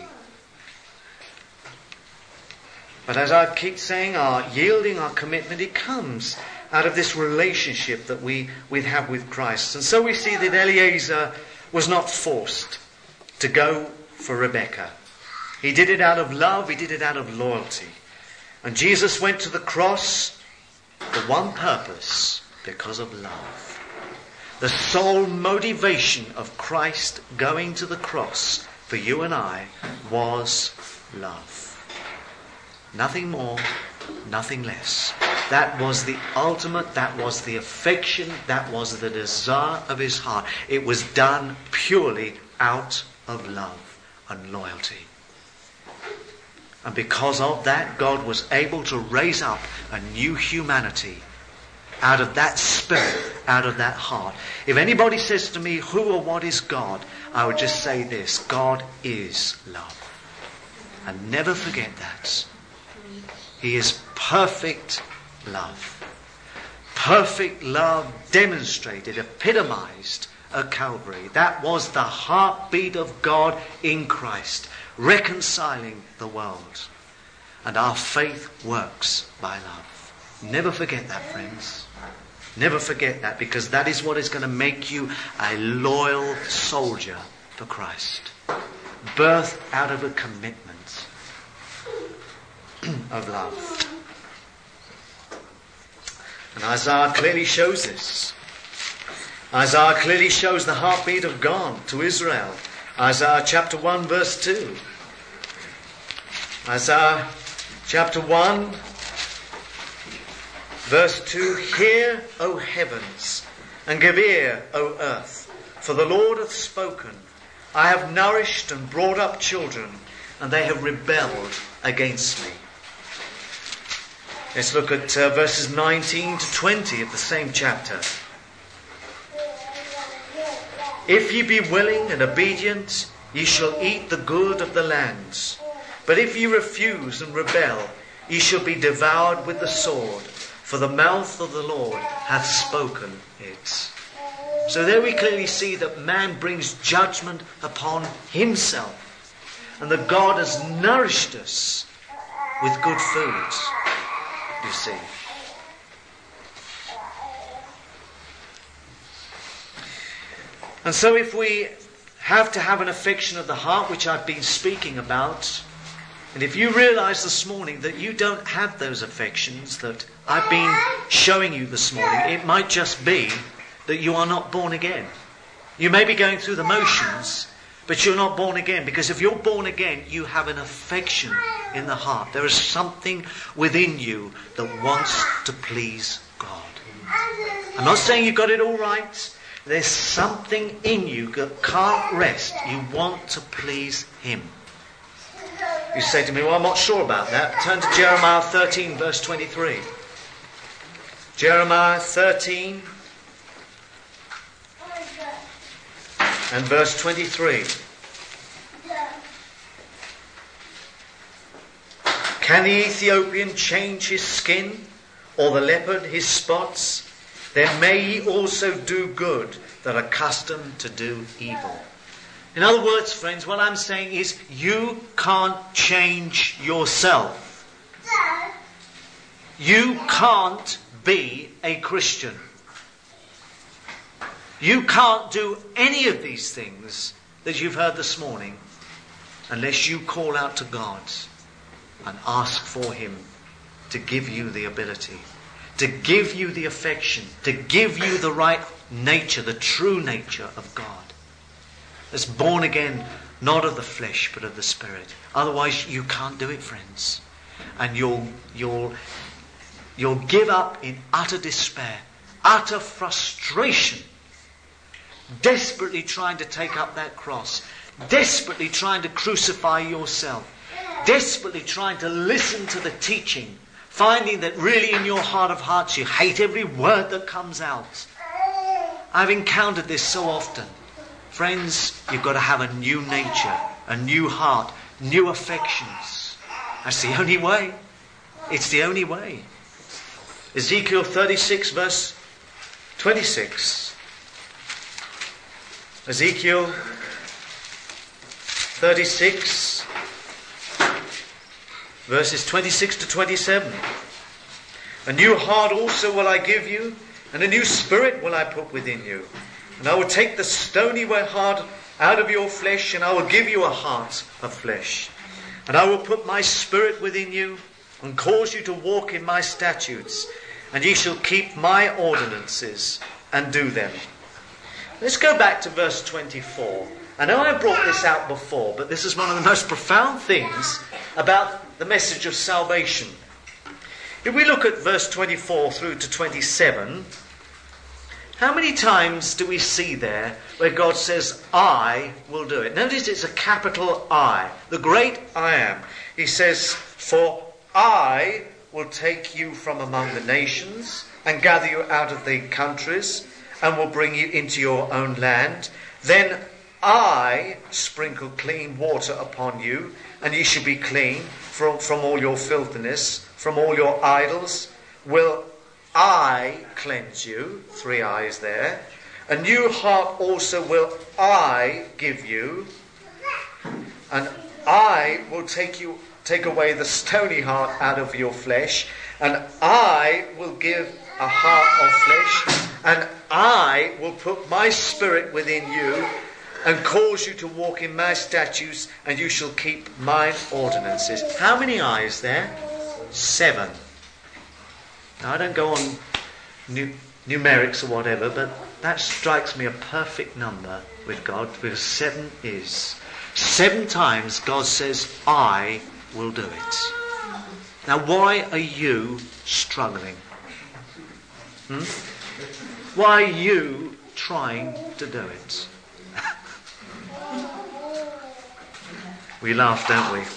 But as I keep saying, our yielding, our commitment, it comes out of this relationship that we, we have with Christ. And so we see that Eliezer was not forced to go for Rebekah. He did it out of love. He did it out of loyalty. And Jesus went to the cross for one purpose, because of love. The sole motivation of Christ going to the cross for you and I was love. Nothing more, nothing less. That was the ultimate, that was the affection, that was the desire of His heart. It was done purely out of love and loyalty. And because of that, God was able to raise up a new humanity out of that spirit, out of that heart. If anybody says to me, who or what is God? I would just say this: God is love. And never forget that. He is perfect love. Perfect love demonstrated, epitomized at Calvary. That was the heartbeat of God in Christ, reconciling the world. And our faith works by love. Never forget that, friends. Never forget that, because that is what is going to make you a loyal soldier for Christ. Birthed out of a commitment of love. And Isaiah clearly shows this. Isaiah clearly shows the heartbeat of God to Israel. Isaiah chapter one verse two. Isaiah chapter one verse two. Hear, O heavens, and give ear, O earth, For the Lord hath spoken. I have nourished and brought up children, and they have rebelled against me. Let's look at uh, verses nineteen to twenty of the same chapter. If ye be willing and obedient, ye shall eat the good of the lands. But if ye refuse and rebel, ye shall be devoured with the sword, for the mouth of the Lord hath spoken it. So there we clearly see that man brings judgment upon himself, and that God has nourished us with good foods, you see. And so if we have to have an affection of the heart, which I've been speaking about, and if you realise this morning that you don't have those affections that I've been showing you this morning, it might just be that you are not born again. You may be going through the motions, but you're not born again. Because if you're born again, you have an affection in the heart. There is something within you that wants to please God. I'm not saying you've got it all right. There's something in you that can't rest. You want to please Him. You say to me, well, I'm not sure about that. Turn to Jeremiah thirteen, verse twenty-three. Jeremiah thirteen and verse twenty-three. Can the Ethiopian change his skin, or the leopard his spots? Then may ye also do good that are accustomed to do evil. In other words, friends, what I'm saying is you can't change yourself. You can't be a Christian. You can't do any of these things that you've heard this morning unless you call out to God and ask for Him to give you the ability, to give you the affection, to give you the right nature, the true nature of God. That's born again, not of the flesh, but of the Spirit. Otherwise, you can't do it, friends. And you'll, you'll, you'll give up in utter despair, utter frustration, desperately trying to take up that cross, desperately trying to crucify yourself, desperately trying to listen to the teaching, finding that really in your heart of hearts you hate every word that comes out. I've encountered this so often. Friends, you've got to have a new nature, a new heart, new affections. That's the only way. It's the only way. Ezekiel thirty-six, verse twenty-six. Ezekiel thirty-six, verses twenty-six to twenty-seven. A new heart also will I give you, and a new spirit will I put within you. And I will take the stony heart out of your flesh, and I will give you a heart of flesh. And I will put my spirit within you, and cause you to walk in my statutes, and ye shall keep my ordinances, and do them. Let's go back to verse twenty-four. I know I brought this out before, but this is one of the most profound things about the message of salvation. If we look at verse twenty-four through to twenty-seven, how many times do we see there where God says, I will do it? Notice it's a capital I, the great I am. He says, for I will take you from among the nations and gather you out of the countries and will bring you into your own land. Then I sprinkle clean water upon you, and ye shall be clean from, from all your filthiness, from all your idols. Will I cleanse you? Three eyes there. A new heart also will I give you, and I will take you take away the stony heart out of your flesh, and I will give a heart of flesh, and I will put my spirit within you, and cause you to walk in my statutes, and you shall keep mine ordinances. How many eyes there? Seven. Now, I don't go on nu- numerics or whatever, but that strikes me a perfect number with God, because seven is. Seven times God says, I will do it. Now, why are you struggling? Hmm? Why are you trying to do it? We laugh, don't we?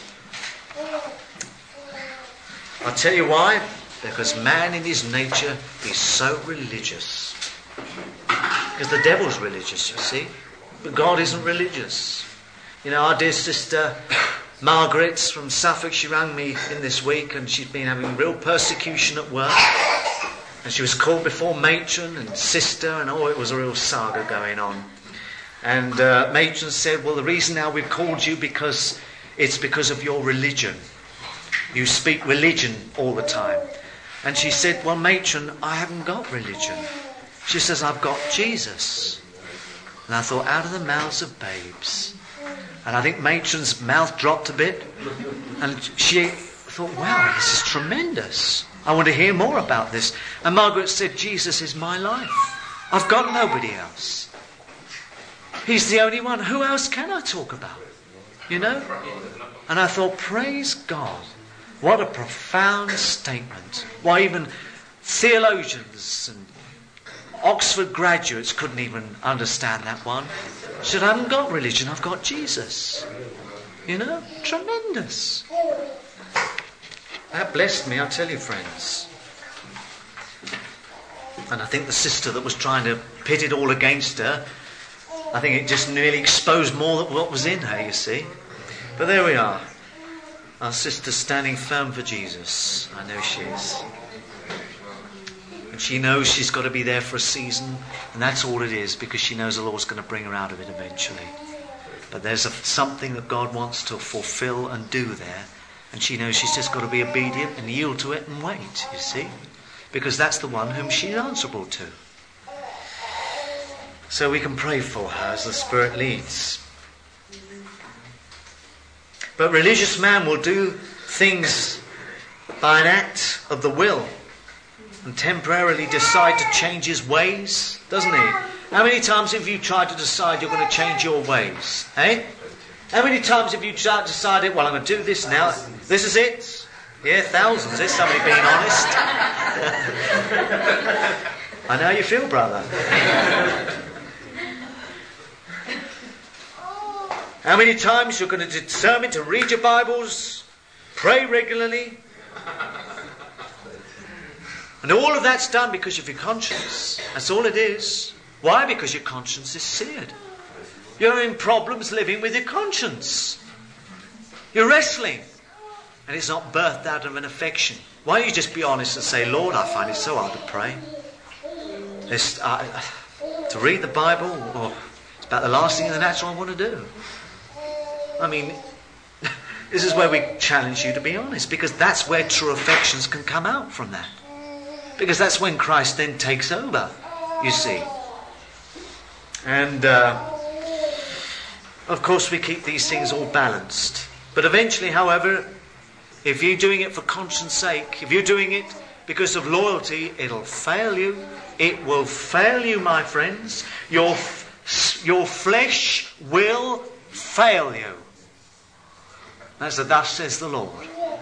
I'll tell you why. Because man in his nature is so religious. Because the devil's religious, you see. But God isn't religious. You know, our dear sister Margaret from Suffolk, she rang me in this week and she's been having real persecution at work. And she was called before matron and sister and oh, it was a real saga going on. And uh, matron said, well, the reason now we've called you because it's because of your religion. You speak religion all the time. And she said, well, matron, I haven't got religion. She says, I've got Jesus. And I thought, out of the mouths of babes. And I think matron's mouth dropped a bit. And she thought, wow, this is tremendous. I want to hear more about this. And Margaret said, Jesus is my life. I've got nobody else. He's the only one. Who else can I talk about? You know? And I thought, praise God. What a profound statement. Why, even theologians and Oxford graduates couldn't even understand that one. She said, I haven't got religion, I've got Jesus. You know? Tremendous. That blessed me, I'll tell you, friends. And I think the sister that was trying to pit it all against her, I think it just nearly exposed more of what was in her, you see. But there we are. Our sister standing firm for Jesus. I know she is. And she knows she's got to be there for a season. And that's all it is, because she knows the Lord's going to bring her out of it eventually. But there's a, something that God wants to fulfill and do there. And she knows she's just got to be obedient and yield to it and wait, you see. Because that's the one whom she's answerable to. So we can pray for her as the Spirit leads. But religious man will do things by an act of the will and temporarily decide to change his ways, doesn't he? How many times have you tried to decide you're going to change your ways? Eh? How many times have you decided, well, I'm going to do this now. This is it? Yeah, thousands. There's somebody being honest. I know how you feel, brother. How many times you're going to determine to read your Bibles, pray regularly. And all of that's done because of your conscience. That's all it is. Why? Because your conscience is seared. You're in problems living with your conscience. You're wrestling. And it's not birthed out of an affection. Why don't you just be honest and say, Lord, I find it so hard to pray. It's, uh, to read the Bible, oh, it's about the last thing in the natural I want to do. I mean, this is where we challenge you to be honest, because that's where true affections can come out from that. Because that's when Christ then takes over, you see. And, uh, of course, we keep these things all balanced. But eventually, however, if you're doing it for conscience sake, if you're doing it because of loyalty, it'll fail you. It will fail you, my friends. Your, your flesh will fail you. That's the thus says the Lord.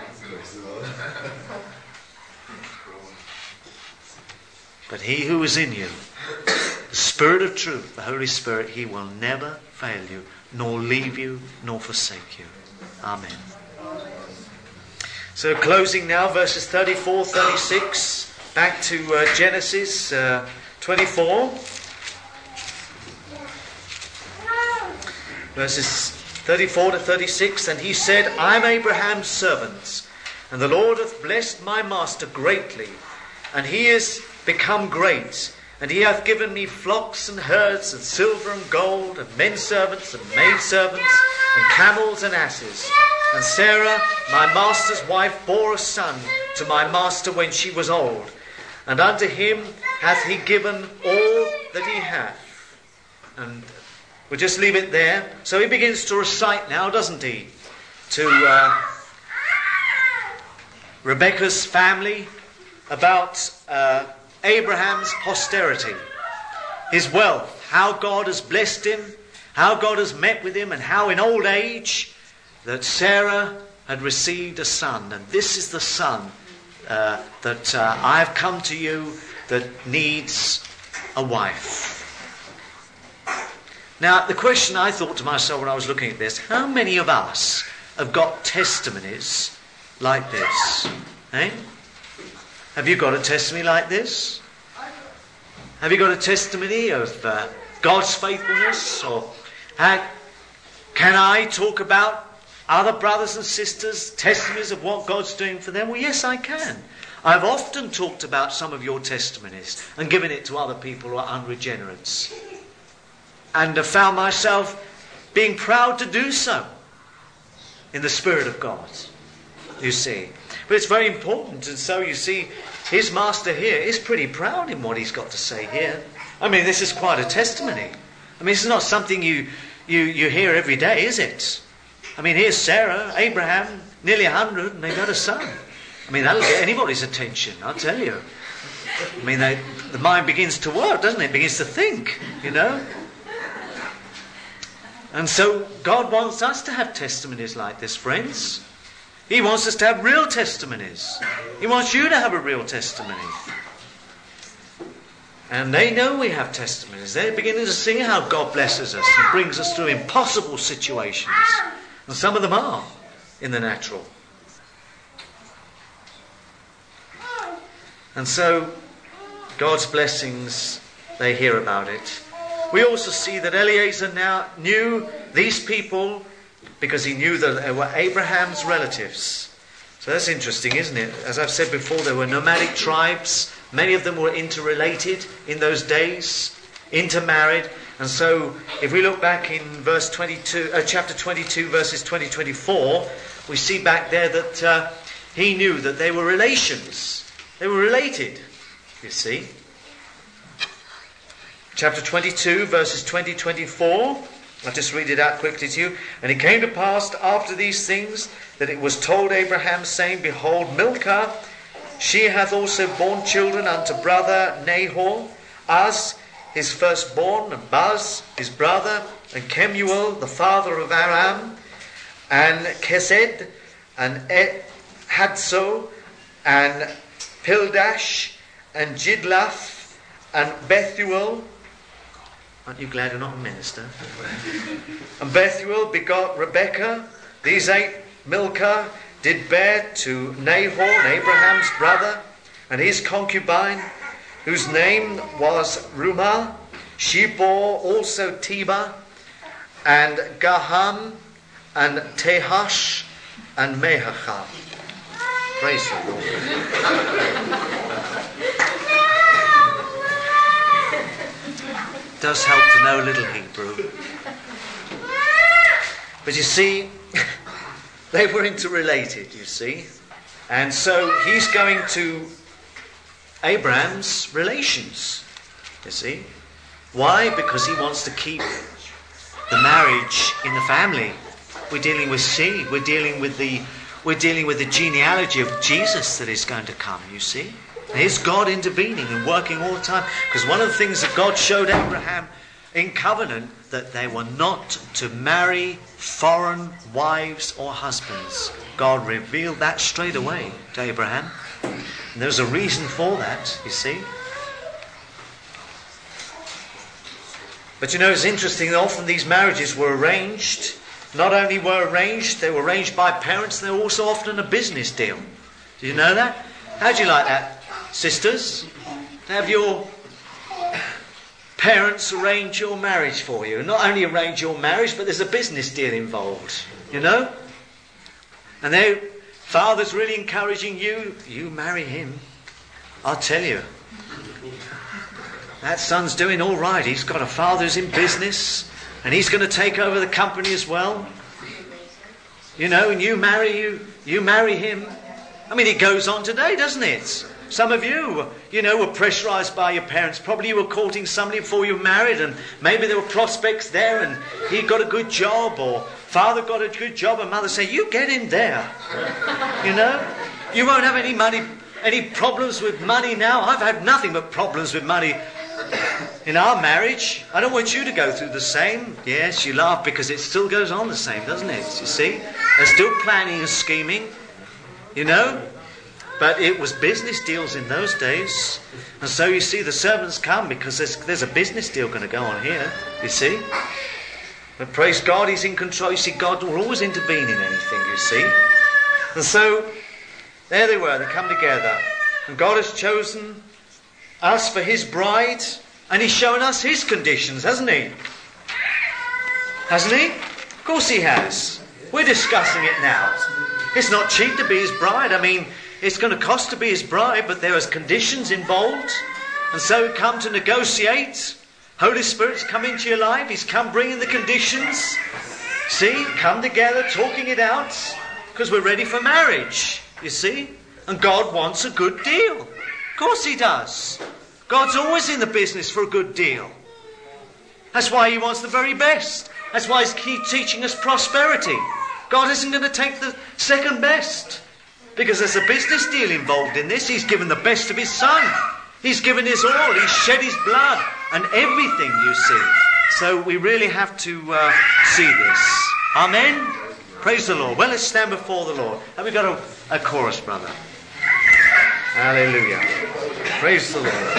But he who is in you, the Spirit of truth, the Holy Spirit, he will never fail you, nor leave you, nor forsake you. Amen. So closing now, verses thirty-four, thirty-six, back to uh, Genesis uh, twenty-four. Verses thirty-four to thirty-six, and he said, I am Abraham's servant, and the Lord hath blessed my master greatly, and he is become great, and he hath given me flocks and herds, and silver and gold, and men servants and maid servants, and camels and asses. And Sarah, my master's wife, bore a son to my master when she was old, and unto him hath he given all that he hath. And we'll just leave it there. So he begins to recite now, doesn't he, to uh, Rebekah's family about uh, Abraham's posterity, his wealth, how God has blessed him, how God has met with him, and how in old age that Sarah had received a son. And this is the son uh, that uh, I have come to you that needs a wife. Now, the question I thought to myself when I was looking at this, how many of us have got testimonies like this? Eh? Have you got a testimony like this? Have you got a testimony of uh, God's faithfulness? Or how, can I talk about other brothers and sisters' testimonies of what God's doing for them? Well, yes, I can. I've often talked about some of your testimonies and given it to other people who are unregenerates. And have found myself being proud to do so in the Spirit of God, you see. But it's very important, and so you see, his master here is pretty proud in what he's got to say here. I mean, this is quite a testimony. I mean, it's not something you, you, you hear every day, is it? I mean, here's Sarah, Abraham, nearly a hundred, and they've got a son. I mean, that'll get anybody's attention, I'll tell you. I mean, they, the mind begins to work, doesn't it? It begins to think, you know. And so God wants us to have testimonies like this, friends. He wants us to have real testimonies. He wants you to have a real testimony. And they know we have testimonies. They're beginning to see how God blesses us and brings us through impossible situations. And some of them are in the natural. And so God's blessings, they hear about it. We also see that Eliezer now knew these people because he knew that they were Abraham's relatives. So that's interesting, isn't it? As I've said before, there were nomadic tribes. Many of them were interrelated in those days, intermarried. And so if we look back in verse twenty-two, uh, chapter twenty-two, verses twenty to twenty-four, we see back there that uh, he knew that they were relations. They were related, you see. Chapter twenty-two, verses twenty to twenty-four. I'll just read it out quickly to you. And it came to pass after these things that it was told Abraham, saying, Behold, Milcah, she hath also borne children unto brother Nahor, Az, his firstborn, and Buz, his brother, and Kemuel, the father of Aram, and Kesed, and Hadso, and Pildash, and Jidlaph, and Bethuel. Aren't you glad you're not a minister? And Bethuel begot Rebekah. These eight Milcah did bear to Nahor, Abraham's brother, and his concubine, whose name was Rumah. She bore also Teba, and Gaham, and Tehash, and Mehacha. Praise the Lord. It does help to know a little Hebrew. But you see, they were interrelated, you see. And so he's going to Abraham's relations, you see. Why? Because he wants to keep the marriage in the family. We're dealing with seed. We're dealing with the we're dealing with the genealogy of Jesus that is going to come, you see. And here's God intervening and working all the time. Because one of the things that God showed Abraham in covenant, that they were not to marry foreign wives or husbands. God revealed that straight away to Abraham. And there's a reason for that, you see. But you know, it's interesting that often these marriages were arranged. Not only were arranged, they were arranged by parents, they were also often a business deal. Do you know that? How do you like that, sisters? To have your parents arrange your marriage for you. Not only arrange your marriage, but there's a business deal involved, you know? And their father's really encouraging you, you marry him. I'll tell you, that son's doing all right. He's got a father who's in business, and he's going to take over the company as well. You know, and you marry you, you marry him. I mean, it goes on today, doesn't it? Some of you, you know, were pressurised by your parents. Probably you were courting somebody before you were married, and maybe there were prospects there, and he got a good job, or father got a good job, and mother said, you get in there. You know? You won't have any money, any problems with money now. I've had nothing but problems with money in our marriage. I don't want you to go through the same. Yes, you laugh because it still goes on the same, doesn't it? You see? They're still planning and scheming, you know? But it was business deals in those days. And so you see the servants come because there's, there's a business deal going to go on here, you see. But praise God, he's in control. You see, God will always intervene in anything, you see. And so, there they were, they come together. And God has chosen us for his bride, and he's shown us his conditions, hasn't he? Hasn't he? Of course he has. We're discussing it now. It's not cheap to be his bride. I mean, it's going to cost to be his bride, but there are conditions involved. And so come to negotiate. Holy Spirit's come into your life. He's come bringing the conditions. See, come together, talking it out, because we're ready for marriage, you see. And God wants a good deal. Of course he does. God's always in the business for a good deal. That's why he wants the very best. That's why he's keep teaching us prosperity. God isn't going to take the second best, because there's a business deal involved in this. He's given the best of his son. He's given his all. He's shed his blood and everything, you see. So we really have to uh, see this. Amen? Praise the Lord. Well, let's stand before the Lord. Have we got a, a chorus, brother? Hallelujah. Praise the Lord.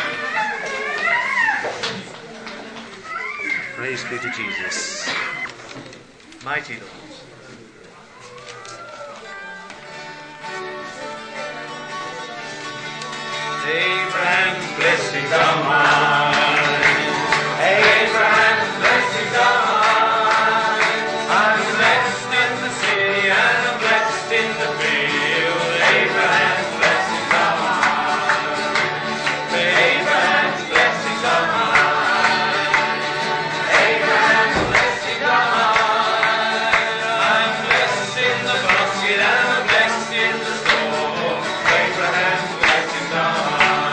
Praise be to Jesus. Mighty Lord. Abraham's blessings are mine. Abraham's blessings are mine. I'm blessed in the city and I'm blessed in the field. Abraham's blessings are mine. Abraham's blessings are mine. Abraham's blessings are mine. I'm blessed in the basket and I'm blessed in the store. Abraham's blessings are mine.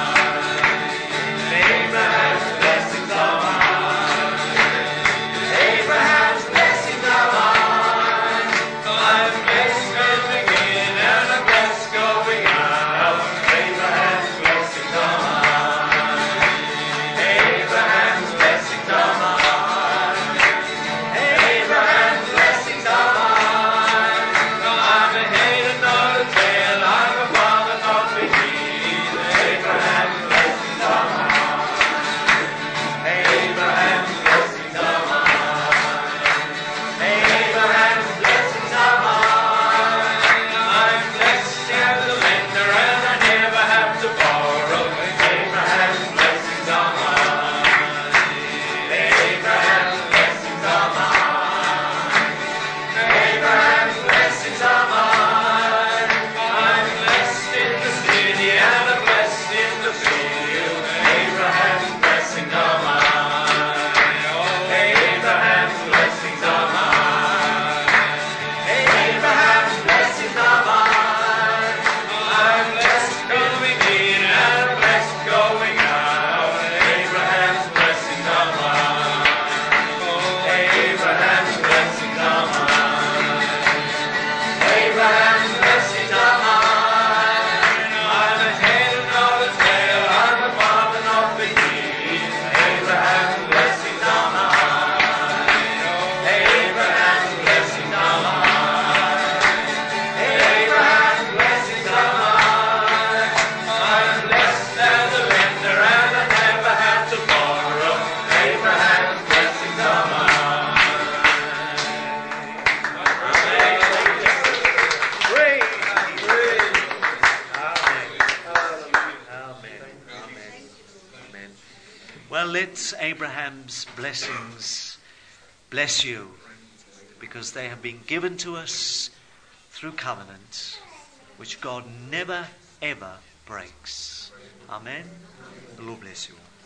Let Abraham's blessings bless you, because they have been given to us through covenant, which God never, ever breaks. Amen. The Lord bless you all.